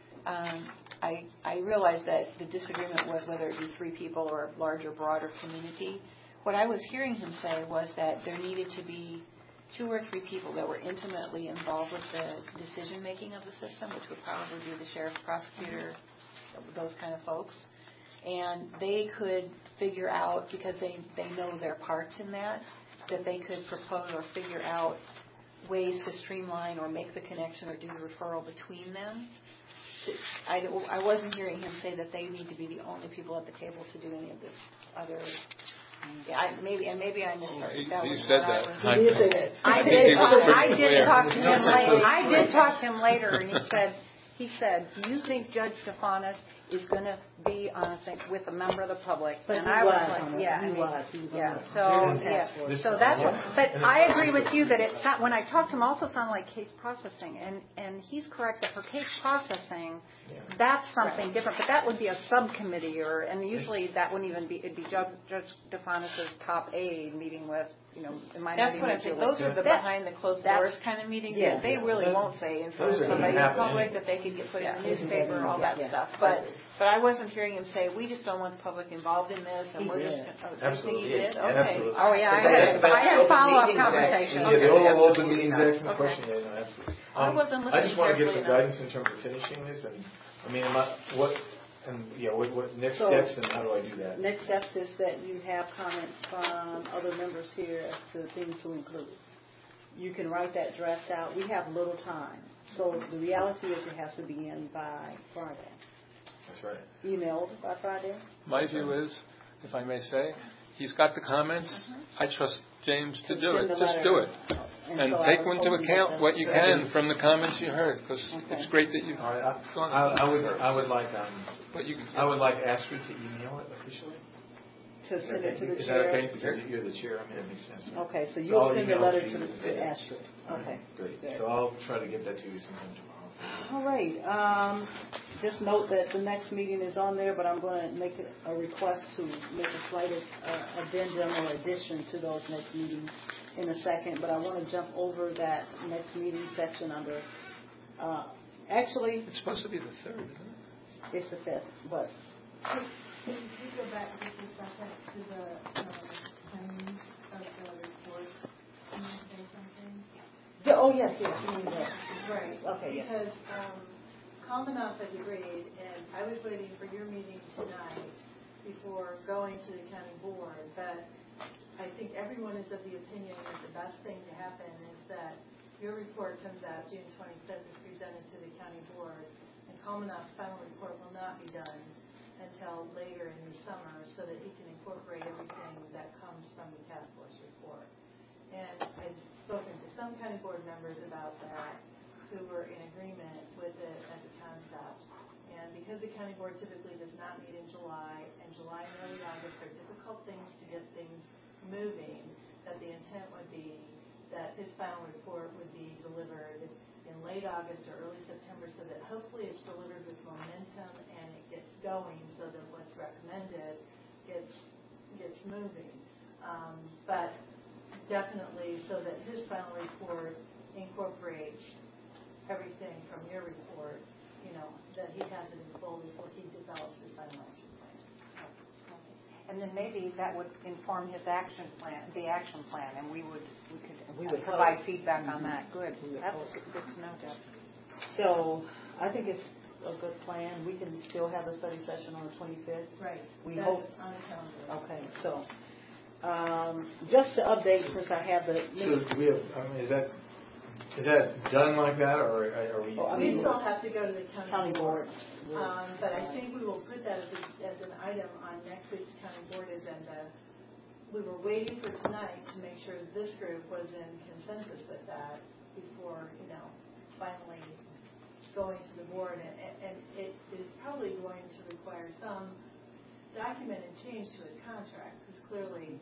I realized that the disagreement was whether it be 3 people or a larger, broader community. What I was hearing him say was that there needed to be 2 or 3 people that were intimately involved with the decision making of the system, which would probably be the sheriff, prosecutor, those kind of folks. And they could figure out, because they know their parts in that they could propose or figure out ways to streamline or make the connection or do the referral between them. I wasn't hearing him say that they need to be the only people at the table to do any of this other. Maybe I misheard. He said that. I did talk to him later. I did talk to him later, and he said, "Do you think Judge Stefanis is going to be on a thing with a member of the public?" But and he I was like, on it. "Yeah, he was. So that's what. But I agree with you that it's not. When I talked to him, also sounded like case processing, and he's correct that for case processing, that's something different. But that would be a subcommittee, and usually that wouldn't even be. It'd be Judge Stefanis's top aide meeting with. That's what I'm saying. Those are the behind the closed doors kind of meetings. Yeah. They really won't say in front of somebody in public that they could get put in the newspaper, all that stuff. But I wasn't hearing him say, we just don't want the public involved in this, and we're just going to... Absolutely. He did? Okay. Absolutely. Oh, yeah, I had follow-up conversations. Yeah, the open meetings act and the question, absolutely. I wasn't listening I just want to get some carefully guidance in terms of finishing this, and what next steps and how do I do that? Next steps is that you have comments from other members here as to things to include. You can write that draft out. We have little time. So the reality is it has to be in by Friday. That's right. Emailed by Friday. My view is, if I may say, he's got the comments. I trust James to do it. Just do it. And take into account what you can from the comments you heard, because it's great that you've gone. I would like But you, I would like Astrid to email it officially. To send it to the Is chair? that okay? Because you're the chair. I mean, it makes sense. Okay, so So you'll I'll send a email letter it to you to today. Astrid. Okay. Great. Good. So I'll try to get that to you sometime tomorrow. All right. Just note that the next meeting is on there, but I'm going to make a request to make a slight addendum or addition to those next meetings in a second. But I want to jump over that next meeting section under. Actually, it's supposed to be the 3rd, isn't it? it's the 5th, but. Can you go back just a second to the timing of the report? Can you say something? Oh, yes. Right. Okay, yes. Because Kalmanoff has agreed, and I was waiting for your meeting tonight before going to the county board, but I think everyone is of the opinion that the best thing to happen is that your report comes out June 25th, is presented to the county board, and Kalmanoff's final report will not be done until later in the summer so that he can incorporate everything that comes from the task force report. And I've spoken to some county board members about that who were in agreement with it as a concept. And because the county board typically does not meet in July, and July and early August are difficult things to get things moving, that the intent would be that his final report would be delivered in late August or early September so that hopefully it's delivered with momentum and it gets going so that what's recommended gets moving. But definitely so that his final report incorporates everything from your report, that he has it in full before he develops his final action plan. And then maybe that would inform his action plan, and we could provide feedback on that. Good. That's good to know, Deb. So I think it's a good plan. We can still have the study session on the 25th. Right. We That's hope. on the calendar. Okay. So just to update, since I have the. So do we have? I mean, is that done like that, or are we? We still have to go to the county board. But I think we will put that as an item on next week's county board agenda. We were waiting for tonight to make sure this group was in consensus with that before, finally going to the board. And it is probably going to require some documented change to his contract, because clearly,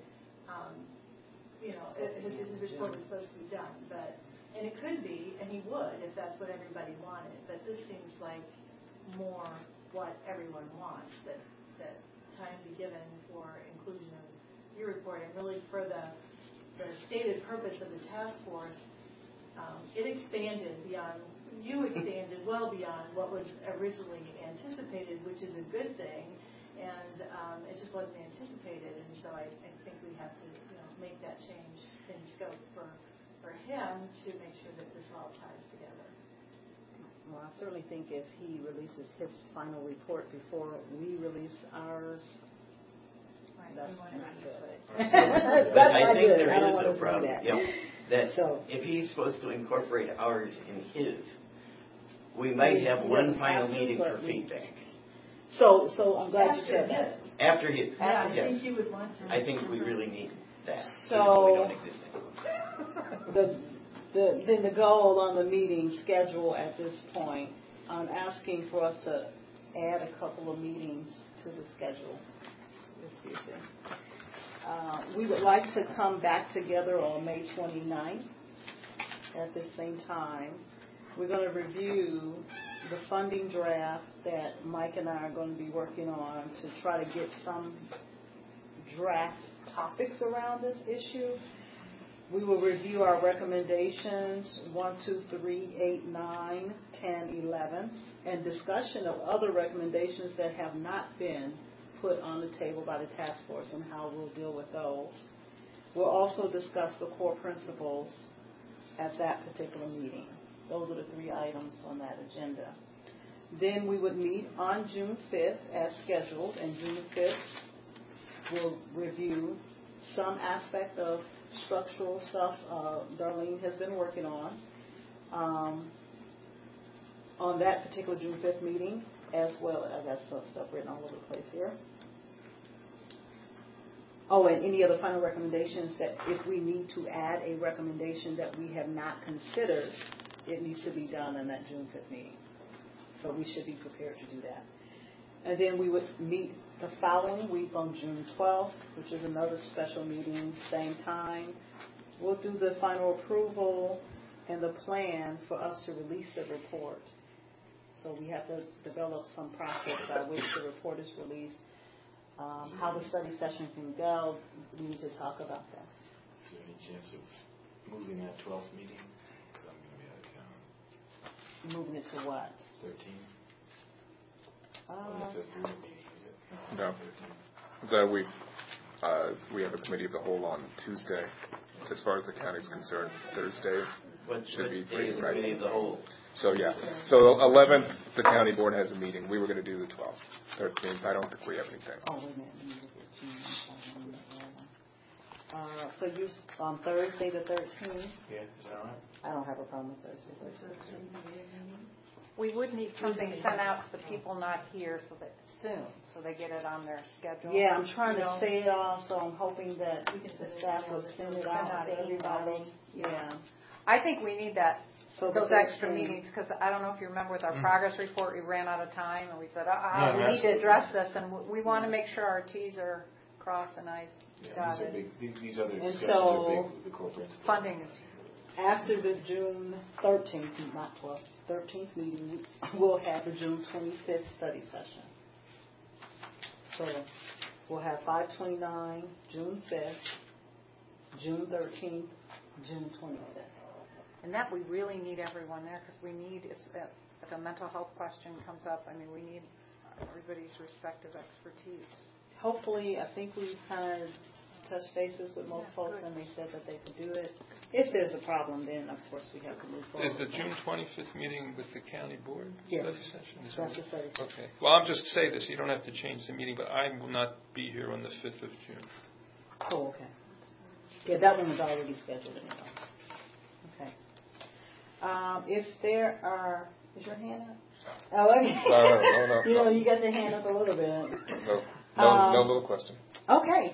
his report was supposed to be done. And it could be, and he would, if that's what everybody wanted. But this seems like more what everyone wants, that time be given for inclusion of your report, and really for the stated purpose of the task force. It expanded well beyond what was originally anticipated, which is a good thing, and it just wasn't anticipated, and so I think we have to make that change in scope for him to make sure that this all ties together. Well, I certainly think if he releases his final report before we release ours, that's not good. That's I not think good. there I don't is want a to say problem. that. That So, if he's supposed to incorporate ours in his, we might have one final meeting for feedback. So I'm glad you said that. After his, I yes. think you would want to. I think we really need that. So- we don't exist anymore. Then the goal on the meeting schedule at this point, I'm asking for us to add a couple of meetings to the schedule this weekend. We would like to come back together on May 29th at the same time. We're going to review the funding draft that Mike and I are going to be working on to try to get some draft topics around this issue. We will review our recommendations 1, 2, 3, 8, 9, 10, 11, and discussion of other recommendations that have not been put on the table by the task force and how we'll deal with those. We'll also discuss the core principles at that particular meeting. Those are the 3 items on that agenda. Then we would meet on June 5th as scheduled, and June 5th we'll review some aspect of structural stuff Darlene has been working on that particular June 5th meeting, as well. I got some stuff written all over the place here. Oh, and any other final recommendations that if we need to add a recommendation that we have not considered, it needs to be done in that June 5th meeting. So we should be prepared to do that. And then we would meet the following week on June 12th, which is another special meeting, same time. We'll do the final approval and the plan for us to release the report. So we have to develop some process by which the report is released. How the study session can go, we need to talk about that. Is there any chance of moving that 12th meeting? Because I'm going to be out of town. Moving it to what? 13th? That's a board meeting, is it? No. 13th. We have a committee of the whole on Tuesday. As far as the county is concerned, Thursday should be free, right? Committee of the whole? So yeah. So 11th, the county board has a meeting. We were going to do the 12th. 13th, I don't think we have anything. Oh, wait a minute. So you on Thursday the 13th? Yeah, is that all right? I don't have a problem with Thursday. We would need something sent out to the people not here so they get it on their schedule. Yeah, I'm trying to say it all, so I'm hoping that the staff will send it out to everybody. Yeah. I think we need that. So those extra meetings, because I don't know if you remember with our progress report, we ran out of time, and we said, we need to address this, and we want to make sure our T's are crossed and I's dotted. These other discussions so are big with the core principles. Funding is after the June 13th, not 12th, 13th meeting, we'll have the June 25th study session. So we'll have 5/29, June 5th, June 13th, June 25th. And that we really need everyone there, because we need, if a mental health question comes up, we need everybody's respective expertise. Hopefully, I think we've kind of touched bases with most folks, and they said that they could do it. If there's a problem, then, of course, we have to move forward. Is the June 25th meeting with the county board study session? That's the study session. Okay. Well, I'll just say this. You don't have to change the meeting, but I will not be here on the 5th of June. Oh, okay. Yeah, that one was already scheduled anyway. Okay. If there are... Is your hand up? Oh, okay. No. You got your hand up a little bit. No little question. Okay.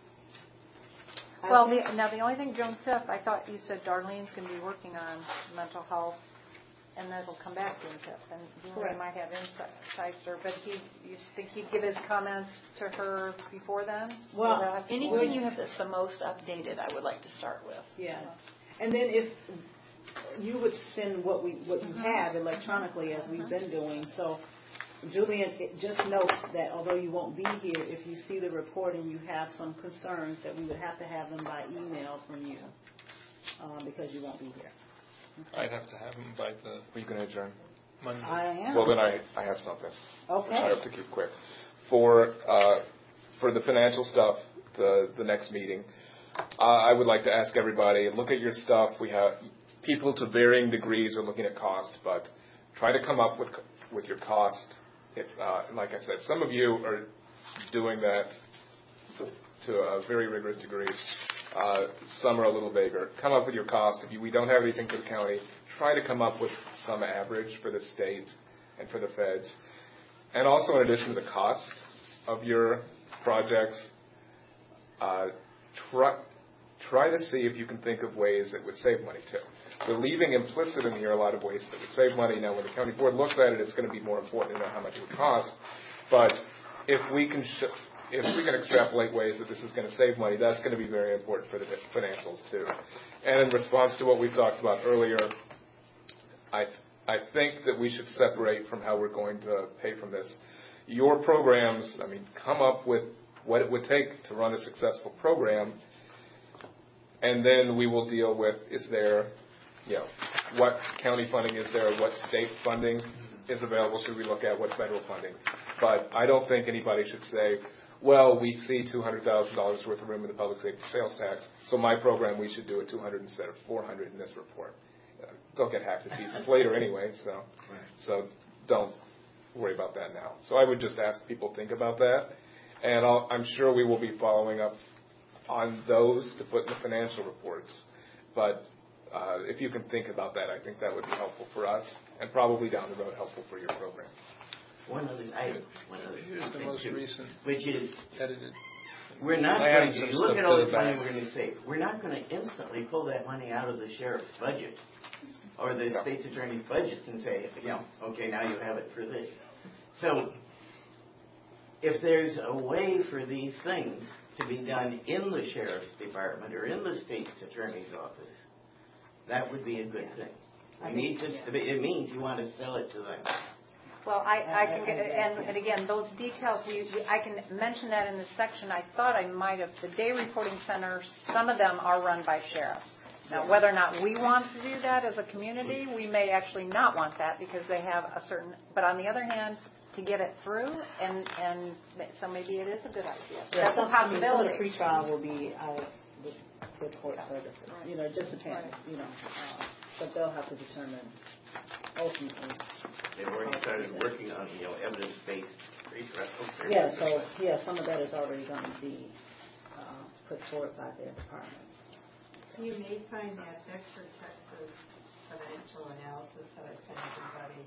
Well, the only thing, June 5th, I thought you said Darlene's going to be working on mental health, and that'll come back June 5th. And Julie might have insights, but you think he'd give his comments to her before then? Well, anything you have that's the most updated, I would like to start with. Yeah. And then if you would send what you have electronically, as we've been doing, so Julian just notes that although you won't be here, if you see the report and you have some concerns, that we would have to have them by email from you because you won't be here. Okay. I'd have to have them by the... Are you going to adjourn? Monday. I am. Well, then I have something. Okay. I have to keep quick. For the financial stuff, the next meeting, I would like to ask everybody, look at your stuff. We have people to varying degrees are looking at cost, but try to come up with your cost. If, like I said, some of you are doing that to a very rigorous degree. Some are a little vaguer. Come up with your cost. If we don't have anything for the county, try to come up with some average for the state and for the feds. And also, in addition to the cost of your projects, try to see if you can think of ways that would save money too. We're leaving implicit in here a lot of ways that would save money. Now, when the county board looks at it, it's going to be more important to know how much it would cost. But if we can extrapolate ways that this is going to save money, that's going to be very important for the financials too. And in response to what we talked about earlier, I think that we should separate from how we're going to pay from this. Your programs, come up with what it would take to run a successful program, and then we will deal with, what county funding is there, what state funding is available, should we look at what federal funding. But I don't think anybody should say, well, we see $200,000 worth of room in the public safety sales tax, so my program, we should do it $200 instead of $400 in this report. They'll get hacked to pieces later anyway, so don't worry about that now. So I would just ask people to think about that, and I'm sure we will be following up on those to put in the financial reports. But if you can think about that, I think that would be helpful for us, and probably down the road helpful for your program. One other Here's the most recent which is edited we're not adding going to some look stuff at all to this the money back. we're going to save. We're not going to instantly pull that money out of the sheriff's budget or the state's attorney's budgets and say, okay, now you have it for this. So if there's a way for these things to be done in the sheriff's department or in the state's attorney's office, that would be a good thing. It means you want to sell it to them. Well, I can get, and again, those details, I can mention that in the section. I thought I might have, the day reporting centers, some of them are run by sheriffs. Now, whether or not we want to do that as a community, we may actually not want that because they have a certain, but on the other hand, to get it through, and so maybe it is a good idea. That's a possibility. Some of the pre-trial will be with court services. It just depends, but they'll have to determine ultimately. They've already started working on, evidence-based pre-trial services. Yeah, so, some of that is already going to be put forward by their departments. So you may find that Dexter, Texas financial analysis that I sent everybody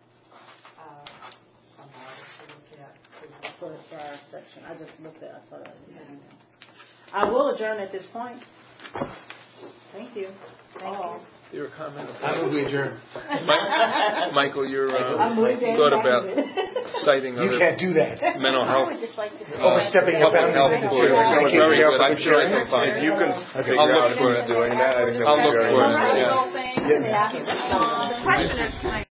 somehow to look at. For our section. I just looked at it. I saw that. I will adjourn at this point. Thank you. Thank you. Your comment? I move we adjourn. Michael, your thought about citing You other can't do that. mental I health. would just like to say Overstepping your Public health boundaries. board. I That was can't very be good. out I'm for sure I adjournment. can find If you can figure I'll look out for who's it. doing that, I think that I'll would be look very for it. useful. Yeah. the question is, can I